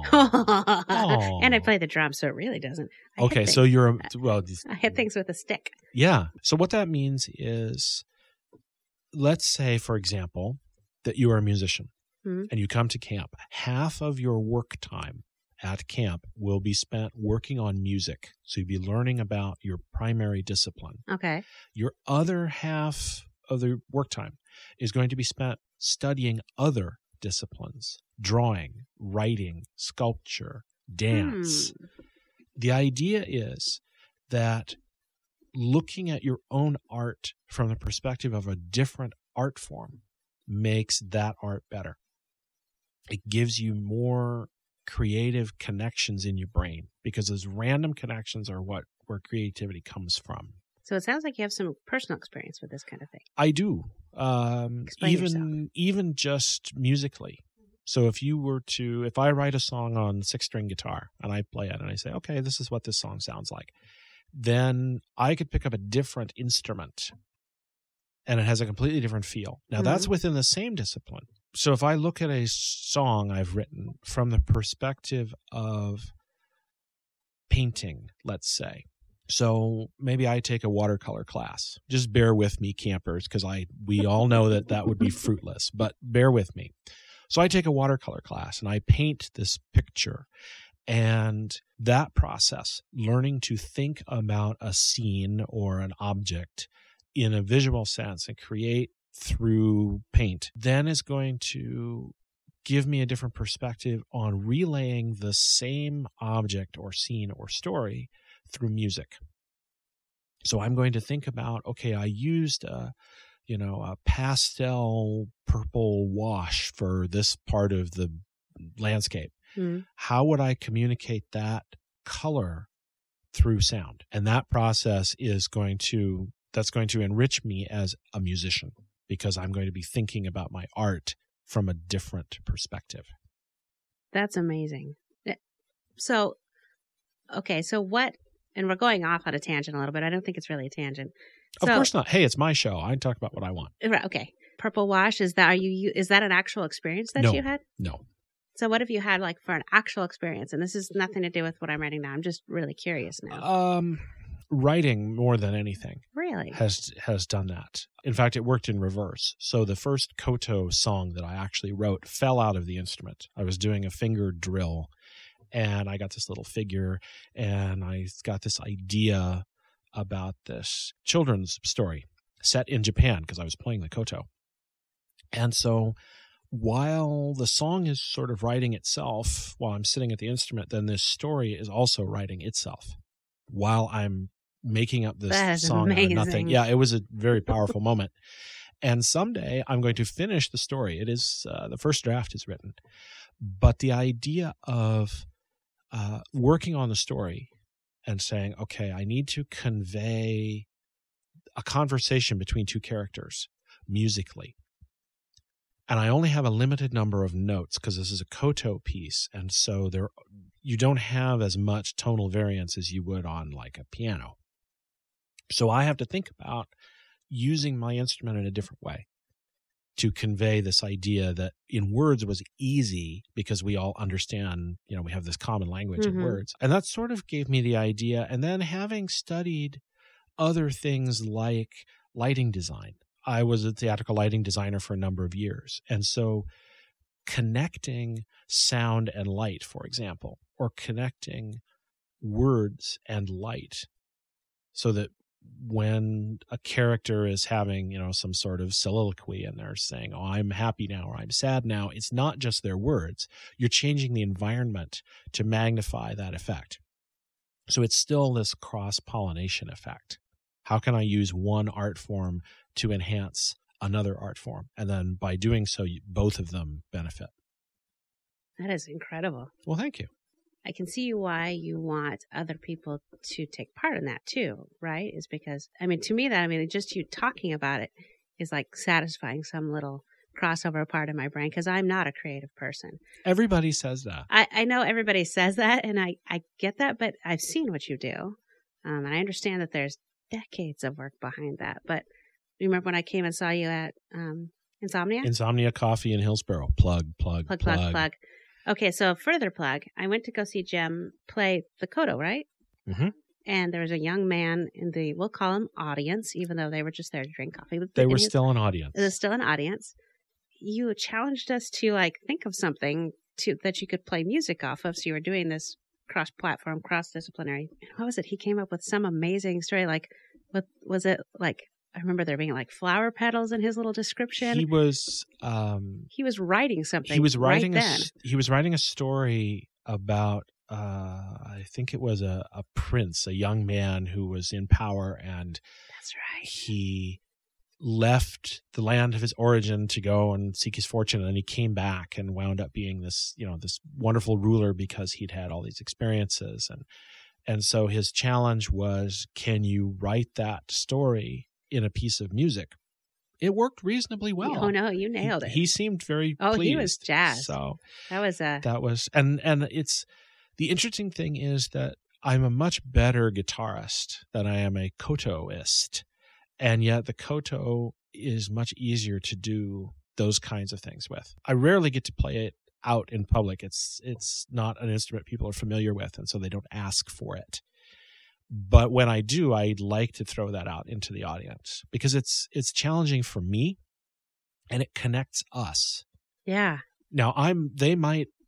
I play the drums, so it really doesn't. Okay, so you're I hit things with a stick. Yeah. So what that means is, let's say, for example, that you are a musician and you come to camp. Half of your work time at camp will be spent working on music. So you'll be learning about your primary discipline. Okay. Your other half of the work time is going to be spent studying other disciplines: drawing, writing, sculpture, dance. The idea is that looking at your own art from the perspective of a different art form makes that art better. It gives you more creative connections in your brain, because those random connections are where creativity comes from. So it sounds like you have some personal experience with this kind of thing. I do. Even just musically. So if I write a song on 6-string guitar and I play it and I say, okay, this is what this song sounds like, then I could pick up a different instrument and it has a completely different feel. Now that's within the same discipline. So if I look at a song I've written from the perspective of painting, let's say, so maybe I take a watercolor class. Just bear with me, campers, because we all know that would be fruitless, but bear with me. So I take a watercolor class and I paint this picture, And that process, learning to think about a scene or an object in a visual sense and create through paint, then is going to give me a different perspective on relaying the same object or scene or story through music. So I'm going to think about, okay, I used a pastel purple wash for this part of the landscape. How would I communicate that color through sound? And that process is going to enrich me as a musician, because I'm going to be thinking about my art from a different perspective. That's amazing. So what, and we're going off on a tangent a little bit. I don't think it's really a tangent. Of course not. Hey, it's my show. I can talk about what I want. Right. Okay. Purple wash, is that an actual experience that you had? No. So what have you had like for an actual experience? And this is nothing to do with what I'm writing now. I'm just really curious now. Writing more than anything really has done that. In fact, it worked in reverse. So the first koto song that I actually wrote fell out of the instrument. I was doing a finger drill, and I got this little figure, and I got this idea about this children's story set in Japan because I was playing the koto. And so while the song is sort of writing itself while I'm sitting at the instrument, then this story is also writing itself while I'm making up this song out of nothing. Yeah, it was a very powerful moment. And someday I'm going to finish the story. It is the first draft is written. But the idea of working on the story and saying, okay, I need to convey a conversation between two characters musically. And I only have a limited number of notes because this is a koto piece. And so you don't have as much tonal variance as you would on like a piano. So I have to think about using my instrument in a different way to convey this idea that in words was easy because we all understand, we have this common language in words. And that sort of gave me the idea. And then having studied other things like lighting design, I was a theatrical lighting designer for a number of years. And so connecting sound and light, for example, or connecting words and light so that when a character is having, some sort of soliloquy and they're saying, oh, I'm happy now or I'm sad now, it's not just their words. You're changing the environment to magnify that effect. So it's still this cross-pollination effect. How can I use one art form to enhance another art form? And then by doing so, both of them benefit. That is incredible. Well, thank you. I can see why you want other people to take part in that too, right? Is because, to me just you talking about it is like satisfying some little crossover part of my brain because I'm not a creative person. Everybody says that. I know everybody says that, and I get that, but I've seen what you do. And I understand that there's decades of work behind that. But remember when I came and saw you at Insomnia? Insomnia Coffee in Hillsborough. Plug. Okay, so further plug. I went to go see Jem play the koto, right? Mm-hmm. And there was a young man in we'll call him audience, even though they were just there to drink coffee. They were still an audience. It was still an audience. You challenged us to think of something that you could play music off of. So you were doing this cross-platform, cross-disciplinary. What was it? He came up with some amazing story. What was it like? I remember there being flower petals in his little description. He was writing something. He was writing he was writing a story about I think it was a prince, a young man who was in power, and that's right. He left the land of his origin to go and seek his fortune, and then he came back and wound up being this wonderful ruler because he'd had all these experiences, and so his challenge was, can you write that story in a piece of music? It worked reasonably well. Oh no, you nailed it. He seemed very pleased. He was jazzed. So that was and it's the interesting thing is that I'm a much better guitarist than I am a kotoist, and yet the koto is much easier to do those kinds of things with. I rarely get to play it out in public. It's not an instrument people are familiar with, and so they don't ask for it. But when I do, I'd like to throw that out into the audience because it's challenging for me and it connects us. Yeah. Now they might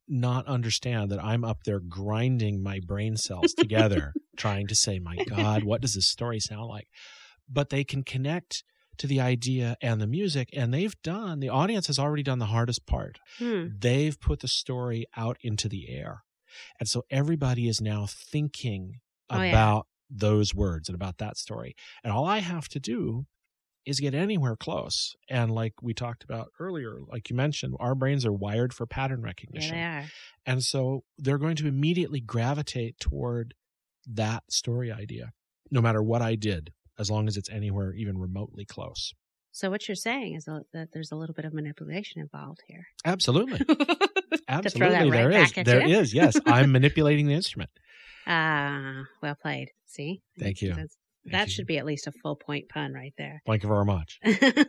not understand that I'm up there grinding my brain cells together, trying to say, my God, what does this story sound like? But they can connect to the idea and the music, and the audience has already done the hardest part. They've put the story out into the air. And so everybody is now thinking about those words and about that story. And all I have to do is get anywhere close. And like we talked about earlier, like you mentioned, our brains are wired for pattern recognition. Yeah, they are. And so they're going to immediately gravitate toward that story idea, no matter what I did, as long as it's anywhere even remotely close. So what you're saying is that there's a little bit of manipulation involved here. Absolutely. Absolutely. To throw that right back at There you. is, yes. I'm manipulating the instrument. Well played. See? Thank you. That should be at least a full point pun right there. Thank you very much.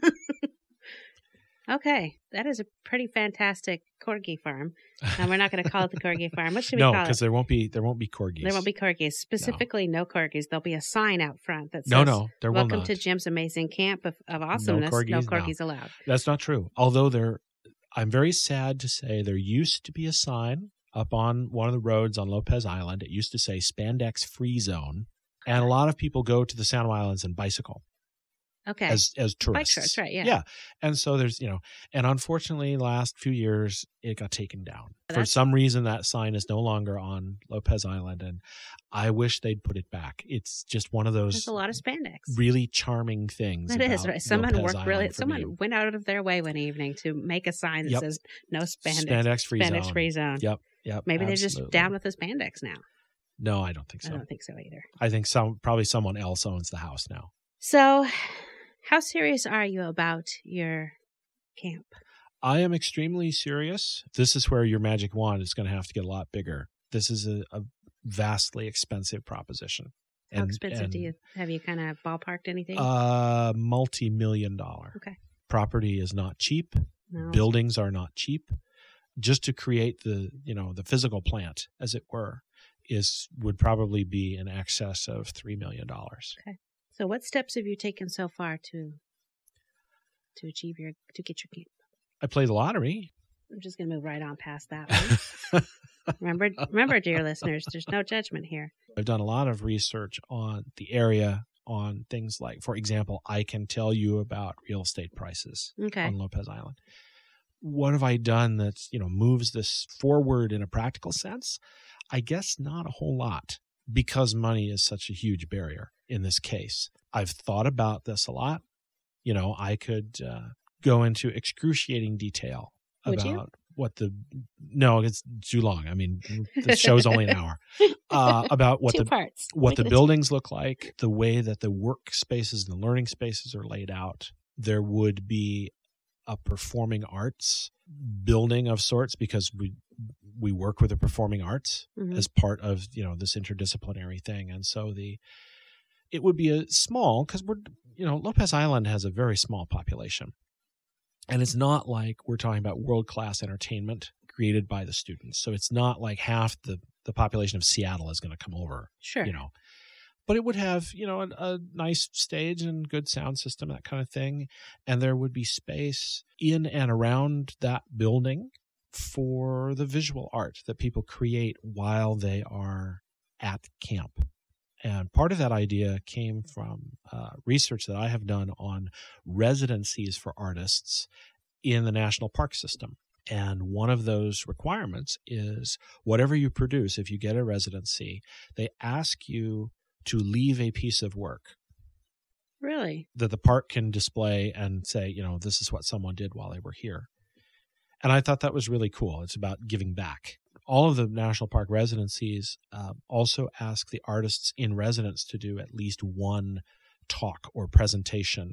Okay. That is a pretty fantastic corgi farm. And we're not going to call it the corgi farm. What should we call it? No, because there won't be corgis. There won't be corgis. Specifically, no corgis. There'll be a sign out front that says, there will not. Welcome to Jim's amazing camp of awesomeness. No corgis allowed. That's not true. Although I'm very sad to say there used to be a sign up on one of the roads on Lopez Island. It used to say Spandex Free Zone. And a lot of people go to the Sano Islands and bicycle. Okay. As tourists. Bike trips, right, yeah. Yeah. And so there's, and unfortunately, last few years, it got taken down. For some reason, that sign is no longer on Lopez Island, and I wish they'd put it back. It's just one of those. There's a lot of spandex. Really charming things. That is, right. Someone went out of their way one evening to make a sign that says no spandex. Spandex free zone. Yep. Maybe they're just down with the spandex now. No, I don't think so. I don't think so either. I think probably someone else owns the house now. So, how serious are you about your camp? I am extremely serious. This is where your magic wand is going to have to get a lot bigger. This is a vastly expensive proposition. How expensive have you kind of ballparked anything? $multi-million. Okay. Property is not cheap. No. Buildings are not cheap. Just to create the physical plant, as it were, would probably be in excess of $3 million. Okay. So what steps have you taken so far to get your camp? I play the lottery. I'm just going to move right on past that one. Remember, dear listeners, there's no judgment here. I've done a lot of research on the area, on things like, for example, I can tell you about real estate prices on Lopez Island. What have I done that moves this forward in a practical sense? I guess not a whole lot, because money is such a huge barrier in this case. I've thought about this a lot. I could go into excruciating detail about no, it's too long. I mean, the show's only an hour. About what the buildings look like, the way that the workspaces and the learning spaces are laid out. There would be a performing arts building of sorts, because we work with the performing arts as part of this interdisciplinary thing. And so it would be a small, because Lopez Island has a very small population, and it's not like we're talking about world-class entertainment created by the students. So it's not like half the population of Seattle is going to come over. Sure. But it would have, a nice stage and good sound system, that kind of thing. And there would be space in and around that building for the visual art that people create while they are at camp. And part of that idea came from research that I have done on residencies for artists in the national park system. And one of those requirements is whatever you produce, if you get a residency, they ask you to leave a piece of work. Really? That the park can display and say, this is what someone did while they were here. And I thought that was really cool. It's about giving back. All of the national park residencies also ask the artists in residence to do at least one talk or presentation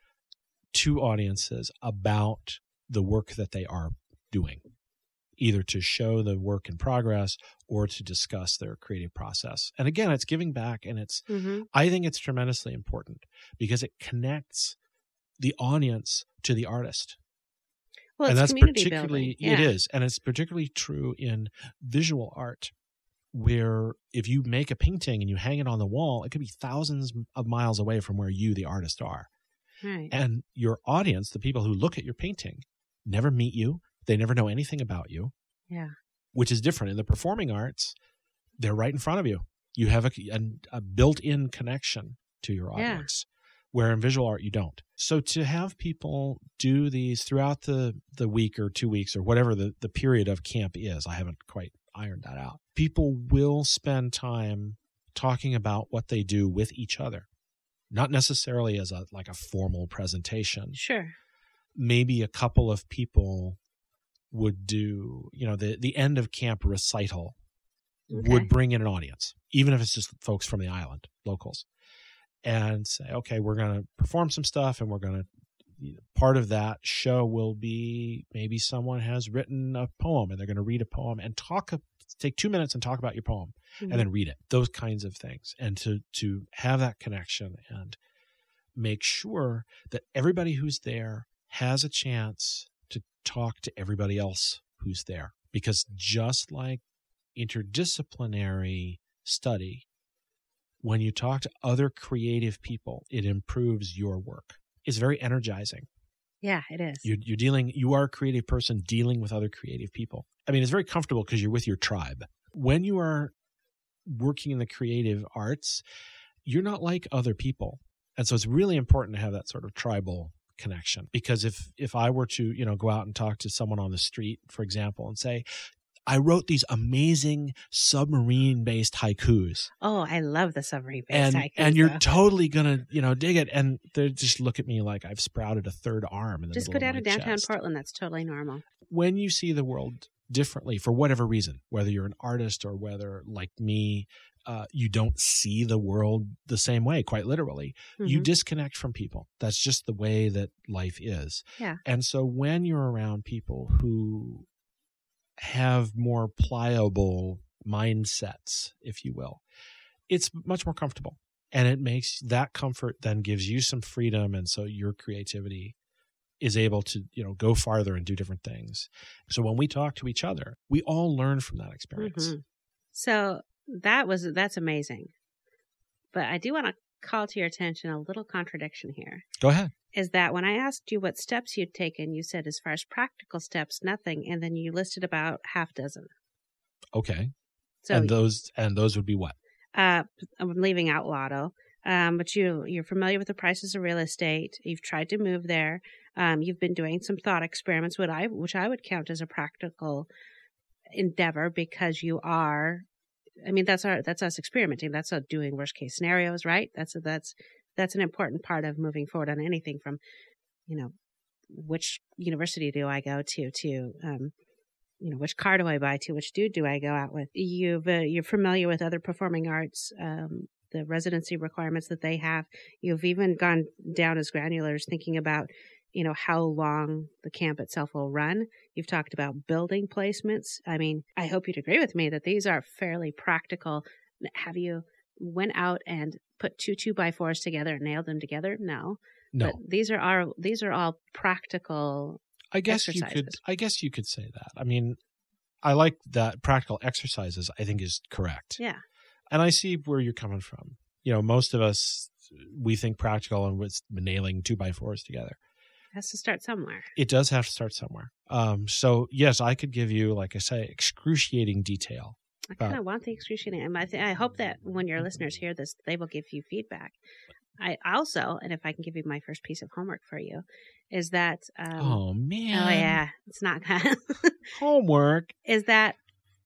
to audiences about the work that they are doing, either to show the work in progress or to discuss their creative process. And again, it's giving back, and I think it's tremendously important because it connects the audience to the artist. Well, and it's that's particularly, it is. And it's particularly true in visual art, where if you make a painting and you hang it on the wall, it could be thousands of miles away from where you, the artist, are. Right. And your audience, the people who look at your painting, never meet you. They never know anything about you. Yeah. which is different. In the performing arts, they're right in front of you. You have a built-in connection to your audience, where in visual art you don't. So to have people do these throughout the week or 2 weeks or whatever the period of camp is, I haven't quite ironed that out. People will spend time talking about what they do with each other, not necessarily as a formal presentation. Sure. Maybe a couple of people would do, the end of camp recital would bring in an audience, even if it's just folks from the island, locals, and say, okay, we're going to perform some stuff, and we're going to, part of that show will be maybe someone has written a poem and they're going to read a poem and take 2 minutes and talk about your poem and then read it, those kinds of things. And to have that connection and make sure that everybody who's there has a chance to talk to everybody else who's there. Because just like interdisciplinary study, when you talk to other creative people, it improves your work. It's very energizing. Yeah, it is. You are a creative person dealing with other creative people. I mean, it's very comfortable because you're with your tribe. When you are working in the creative arts, you're not like other people. And so it's really important to have that sort of tribal connection. Because if I were to, go out and talk to someone on the street, for example, and say, I wrote these amazing submarine-based haikus. Oh, I love the submarine-based haikus. And you're totally going to, dig it. And they just look at me like I've sprouted a third arm in the just middle go down of to my downtown chest. Portland. That's totally normal. When you see the world differently, for whatever reason, whether you're an artist or whether, like me, you don't see the world the same way, quite literally, you disconnect from people. That's just the way that life is. Yeah. And so when you're around people who have more pliable mindsets, if you will, it's much more comfortable. And it makes that comfort then gives you some freedom. And so your creativity is able to, go farther and do different things. So when we talk to each other, we all learn from that experience. So that's amazing. But I do want to call to your attention a little contradiction here. Go ahead. Is that when I asked you what steps you'd taken, you said as far as practical steps, nothing. And then you listed about half dozen. Okay. So and those would be what? I'm leaving out Lotto. But you're familiar with the prices of real estate. You've tried to move there. You've been doing some thought experiments, which I would count as a practical endeavor, because you are. I mean, that's us experimenting. That's us doing worst case scenarios, right? That's an important part of moving forward on anything from, which university do I go to which car do I buy to, which dude do I go out with? You're familiar with other performing arts, the residency requirements that they have. You've even gone down as granular as thinking about, how long the camp itself will run. You've talked about building placements. I mean, I hope you'd agree with me that these are fairly practical. Have you went out and put 2 2x4s together and nailed them together? No. But these are all practical exercises. I guess you could say that. I mean, I like that practical exercises, I think, is correct. Yeah. And I see where you're coming from. Most of us, we think practical and with nailing 2x4s together. It has to start somewhere. It does have to start somewhere. So yes, I could give you, like I say, excruciating detail. I kind of want the excruciating. And I hope that when your listeners hear this, they will give you feedback. I also, and if I can give you my first piece of homework for you, is that oh man, oh yeah, it's not homework. Is that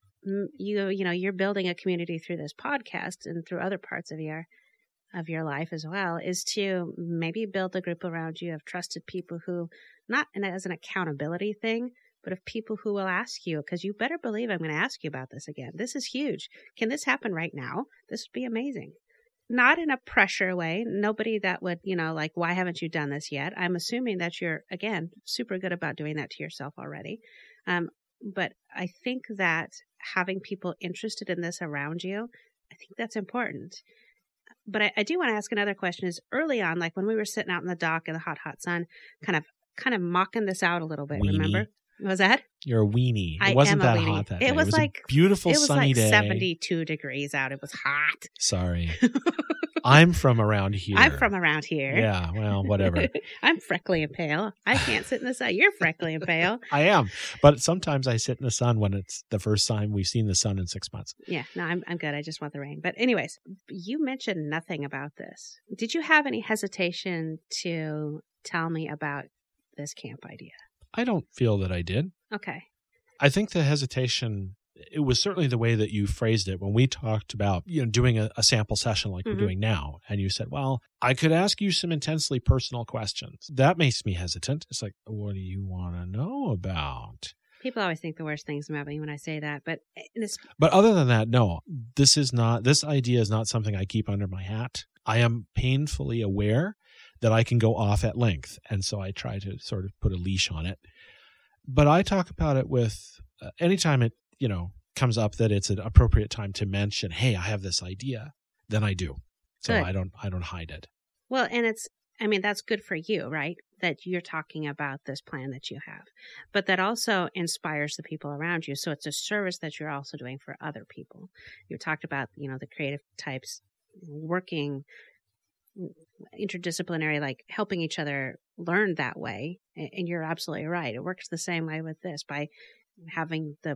you're building a community through this podcast and through other parts of your life as well, is to maybe build a group around you of trusted people who, not as an accountability thing, but of people who will ask you, because you better believe I'm going to ask you about this again. This is huge. Can this happen right now? This would be amazing. Not in a pressure way. Nobody that would, like, why haven't you done this yet? I'm assuming that you're, again, super good about doing that to yourself already. But I think that having people interested in this around you, I think that's important. But I do want to ask another question is early on, like when we were sitting out in the dock in the hot, hot sun, kind of mocking this out a little bit, Weenie. Remember? Was that? You're a weenie. I It wasn't am a that weenie. hot that day. It was like a beautiful it was sunny like day. 72 degrees out. It was hot. Sorry. I'm from around here. I'm from around here. Yeah, well, whatever. I'm freckly and pale. I can't sit in the sun. You're freckly and pale. I am. But sometimes I sit in the sun when it's the first time we've seen the sun in 6 months. Yeah, no, I'm good. I just want the rain. But anyways, you mentioned nothing about this. Did you have any hesitation to tell me about this camp idea? I don't feel that I did. Okay. I think the hesitation, it was certainly the way that you phrased it when we talked about, doing a sample session like we're doing now. And you said, well, I could ask you some intensely personal questions. That makes me hesitant. It's like, what do you want to know about? People always think the worst things about me when I say that. But other than that, no, this idea is not something I keep under my hat. I am painfully aware that I can go off at length. And so I try to sort of put a leash on it. But I talk about it with anytime it, comes up that it's an appropriate time to mention, hey, I have this idea, then I do. So Good. I don't hide it. Well, and that's good for you, right? That you're talking about this plan that you have, but that also inspires the people around you. So it's a service that you're also doing for other people. You talked about, the creative types working interdisciplinary, like helping each other learn that way. And you're absolutely right. It works the same way with this by having the,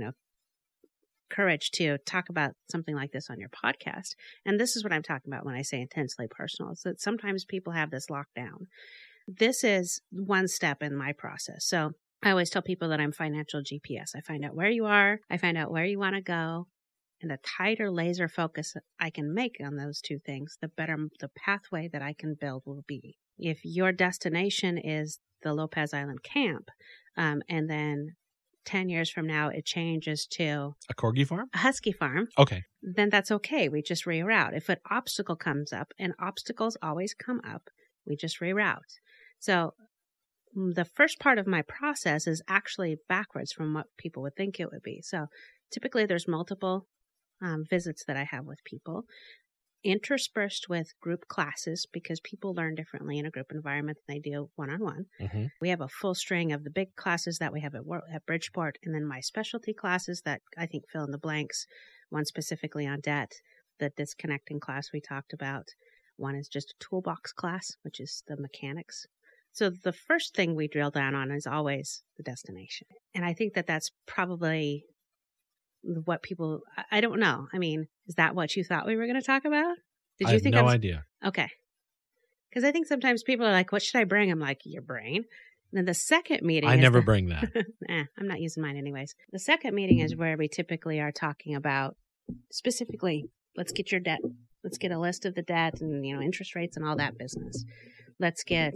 courage to talk about something like this on your podcast. And this is what I'm talking about when I say intensely personal. It's that sometimes people have this locked down. This is one step in my process. So I always tell people that I'm financial GPS. I find out where you are. I find out where you want to go. And the tighter laser focus I can make on those two things, the better the pathway that I can build will be. If your destination is the Lopez Island camp, and then 10 years from now, it changes to a corgi farm, a husky farm. Okay. Then that's okay. We just reroute. If an obstacle comes up, and obstacles always come up, we just reroute. So the first part of my process is actually backwards from what people would think it would be. So typically there's multiple visits that I have with people, interspersed with group classes, because people learn differently in a group environment than they do one-on-one. Mm-hmm. We have a full string of the big classes that we have at Bridgeport, and then my specialty classes that I think fill in the blanks. One specifically on debt, the disconnecting class we talked about. One is just a toolbox class, which is the mechanics. So the first thing we drill down on is always the destination. And I think that that's probably what people, I don't know. I mean, is that what you thought we were going to talk about? Did you think? I have no idea. Okay. Because I think sometimes people are like, what should I bring? I'm like, your brain. And then the second meeting I never bring that. I'm not using mine anyways. The second meeting is where we typically are talking about specifically, let's get your debt. Let's get a list of the debt and, interest rates and all that business. Let's get,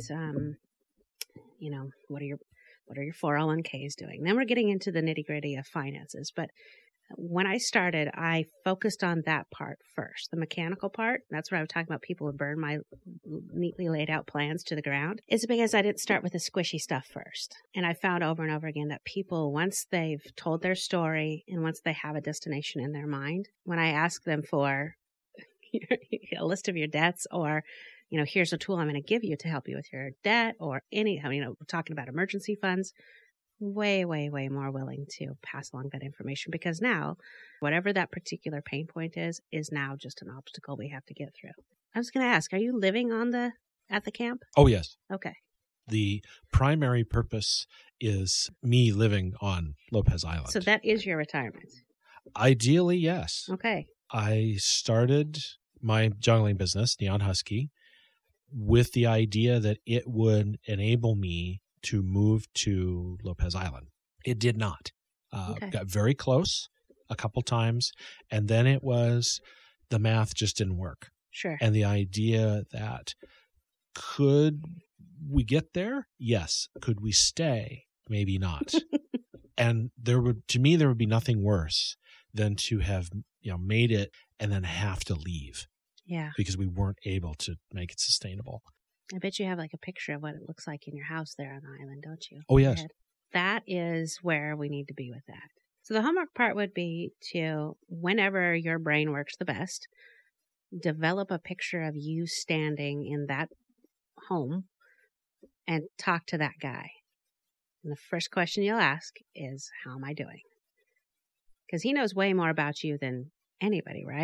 what are your 401ks doing? Then we're getting into the nitty gritty of finances. But when I started, I focused on that part first, the mechanical part. That's where I was talking about people would burn my neatly laid out plans to the ground. It's because I didn't start with the squishy stuff first. And I found over and over again that people, once they've told their story and once they have a destination in their mind, when I ask them for a list of your debts or, here's a tool I'm going to give you to help you with your debt or we're talking about emergency funds, way, way, way more willing to pass along that information, because now whatever that particular pain point is now just an obstacle we have to get through. I was going to ask, are you living at the camp? Oh, yes. Okay. The primary purpose is me living on Lopez Island. So that is your retirement? Ideally, yes. Okay. I started my juggling business, Neon Husky, with the idea that it would enable me to move to Lopez Island. It did not. Okay. Got very close a couple times, and then it was the math just didn't work. Sure. And the idea that could we get there? Yes. Could we stay? Maybe not. And there would be nothing worse than to have made it and then have to leave. Yeah. Because we weren't able to make it sustainable. I bet you have like a picture of what it looks like in your house there on the island, don't you? Oh, yes. That is where we need to be with that. So the homework part would be to, whenever your brain works the best, develop a picture of you standing in that home and talk to that guy. And the first question you'll ask is, how am I doing? Because he knows way more about you than anybody, right?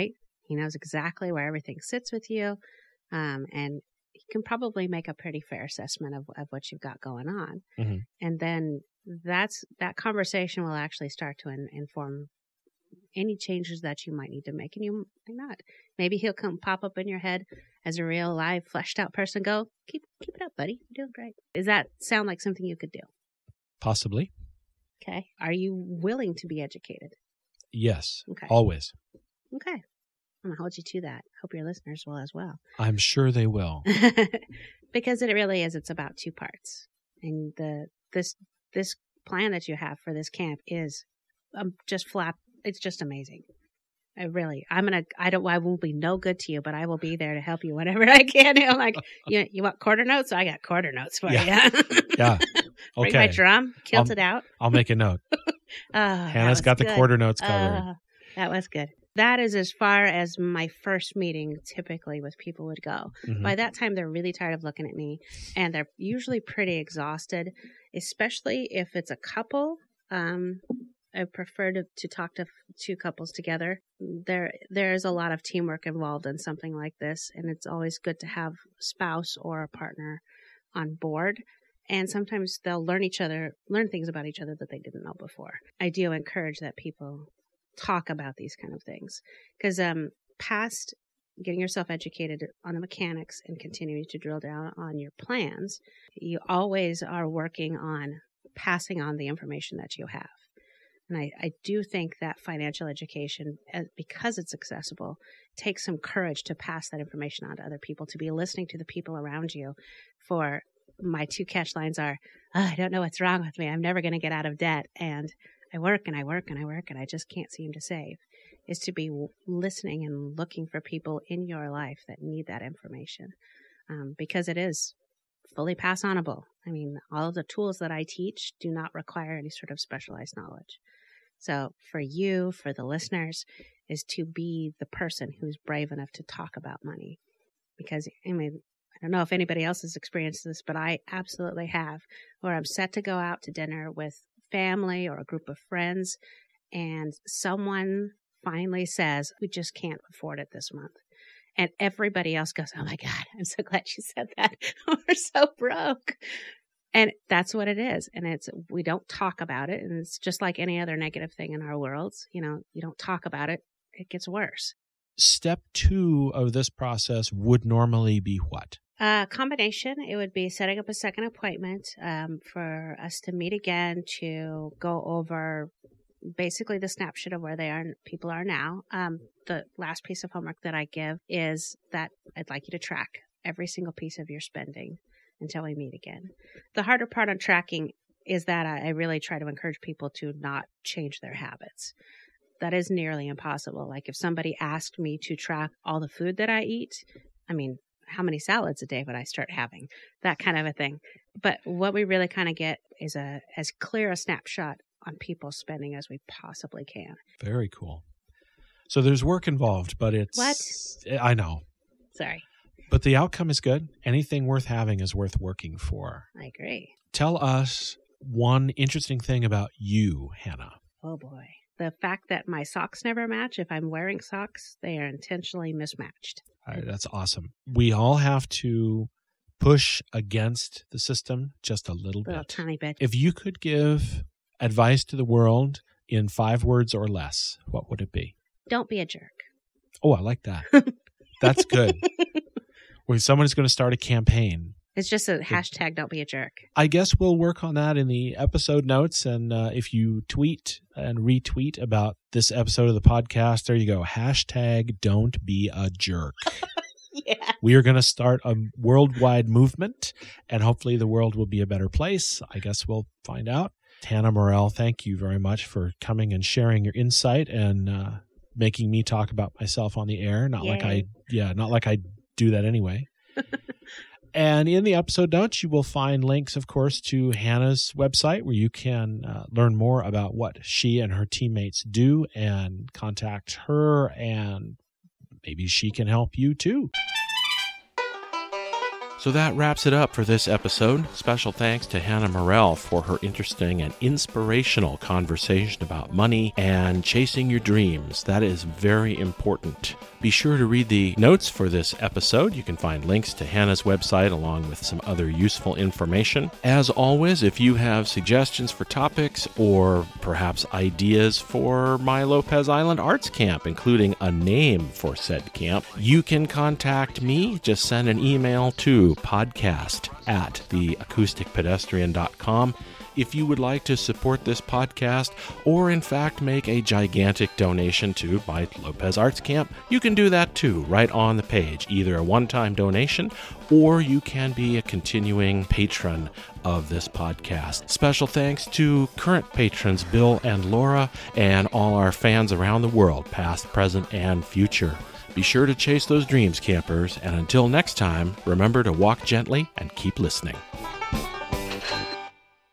He knows exactly where everything sits with you. And he can probably make a pretty fair assessment of what you've got going on. Mm-hmm. And then that conversation will actually start to inform any changes that you might need to make, and you might not. Maybe he'll come pop up in your head as a real, live, fleshed out person. Go, keep it up, buddy. You're doing great. Does that sound like something you could do? Possibly. Okay. Are you willing to be educated? Yes. Okay. Always. Okay. I'm going to hold you to that. Hope your listeners will as well. I'm sure they will. Because it really is. It's about two parts. And this plan that you have for this camp is it's just amazing. I will be no good to you, but I will be there to help you whenever I can. I'm like, you want quarter notes? I got quarter notes for you. Yeah. Okay. Bring my drum, kilt it out. I'll make a note. Hannah's got the quarter notes covered. That was good. That is as far as my first meeting typically with people would go. Mm-hmm. By that time, they're really tired of looking at me, and they're usually pretty exhausted, especially if it's a couple. I prefer to talk to two couples together. There's a lot of teamwork involved in something like this, and it's always good to have a spouse or a partner on board. And sometimes they'll learn things about each other that they didn't know before. I do encourage that people talk about these kind of things, because past getting yourself educated on the mechanics and continuing to drill down on your plans, you always are working on passing on the information that you have. And I do think that financial education, because it's accessible, takes some courage to pass that information on to other people, to be listening to the people around you. For my two catch lines are, I don't know what's wrong with me. I'm never going to get out of debt. And I work and I work and I work and I just can't seem to save. Is to be listening and looking for people in your life that need that information, because it is fully pass-onable. I mean, all of the tools that I teach do not require any sort of specialized knowledge. So for you, for the listeners, is to be the person who's brave enough to talk about money. Because, I mean, I don't know if anybody else has experienced this, but I absolutely have, where I'm set to go out to dinner with family or a group of friends, and someone finally says, we just can't afford it this month. And everybody else goes, oh my God, I'm so glad you said that. We're so broke. And that's what it is. And we don't talk about it. And it's just like any other negative thing in our worlds. You don't talk about it, it gets worse. Step 2 of this process would normally be what? Combination. It would be setting up a second appointment for us to meet again, to go over basically the snapshot of where people are now. The last piece of homework that I give is that I'd like you to track every single piece of your spending until we meet again. The harder part on tracking is that I really try to encourage people to not change their habits. That is nearly impossible. Like if somebody asked me to track all the food that I eat, I mean, how many salads a day would I start having? That kind of a thing. But what we really kind of get is as clear a snapshot on people's spending as we possibly can. Very cool. So there's work involved, but it's... What? I know. Sorry. But the outcome is good. Anything worth having is worth working for. I agree. Tell us one interesting thing about you, Hannah. Oh boy. The fact that my socks never match. If I'm wearing socks, they are intentionally mismatched. All right, that's awesome. We all have to push against the system just a little bit. Tiny bit. If you could give advice to the world in 5 words or less, what would it be? Don't be a jerk. Oh, I like that. That's good. Well, someone's going to start a campaign. It's just a hashtag, don't be a jerk. I guess we'll work on that in the episode notes. And if you tweet and retweet about this episode of the podcast, there you go. Hashtag don't be a jerk. Yeah. We are going to start a worldwide movement, and hopefully the world will be a better place. I guess we'll find out. Hannah Morell, thank you very much for coming and sharing your insight and making me talk about myself on the air. Not like I do that anyway. And in the episode notes, you will find links, of course, to Hannah's website where you can learn more about what she and her teammates do and contact her, and maybe she can help you too. So that wraps it up for this episode. Special thanks to Hannah Morell for her interesting and inspirational conversation about money and chasing your dreams. That is very important. Be sure to read the notes for this episode. You can find links to Hannah's website along with some other useful information. As always, if you have suggestions for topics or perhaps ideas for my Lopez Island Arts Camp, including a name for said camp, you can contact me. Just send an email to podcast@theacousticpedestrian.com. If you would like to support this podcast or in fact make a gigantic donation to my Lopez Arts Camp, you can do that too right on the page, either a one-time donation or you can be a continuing patron of this podcast. Special thanks to current patrons Bill and Laura and all our fans around the world, past, present, and future. Be sure to chase those dreams, campers, and until next time, remember to walk gently and keep listening.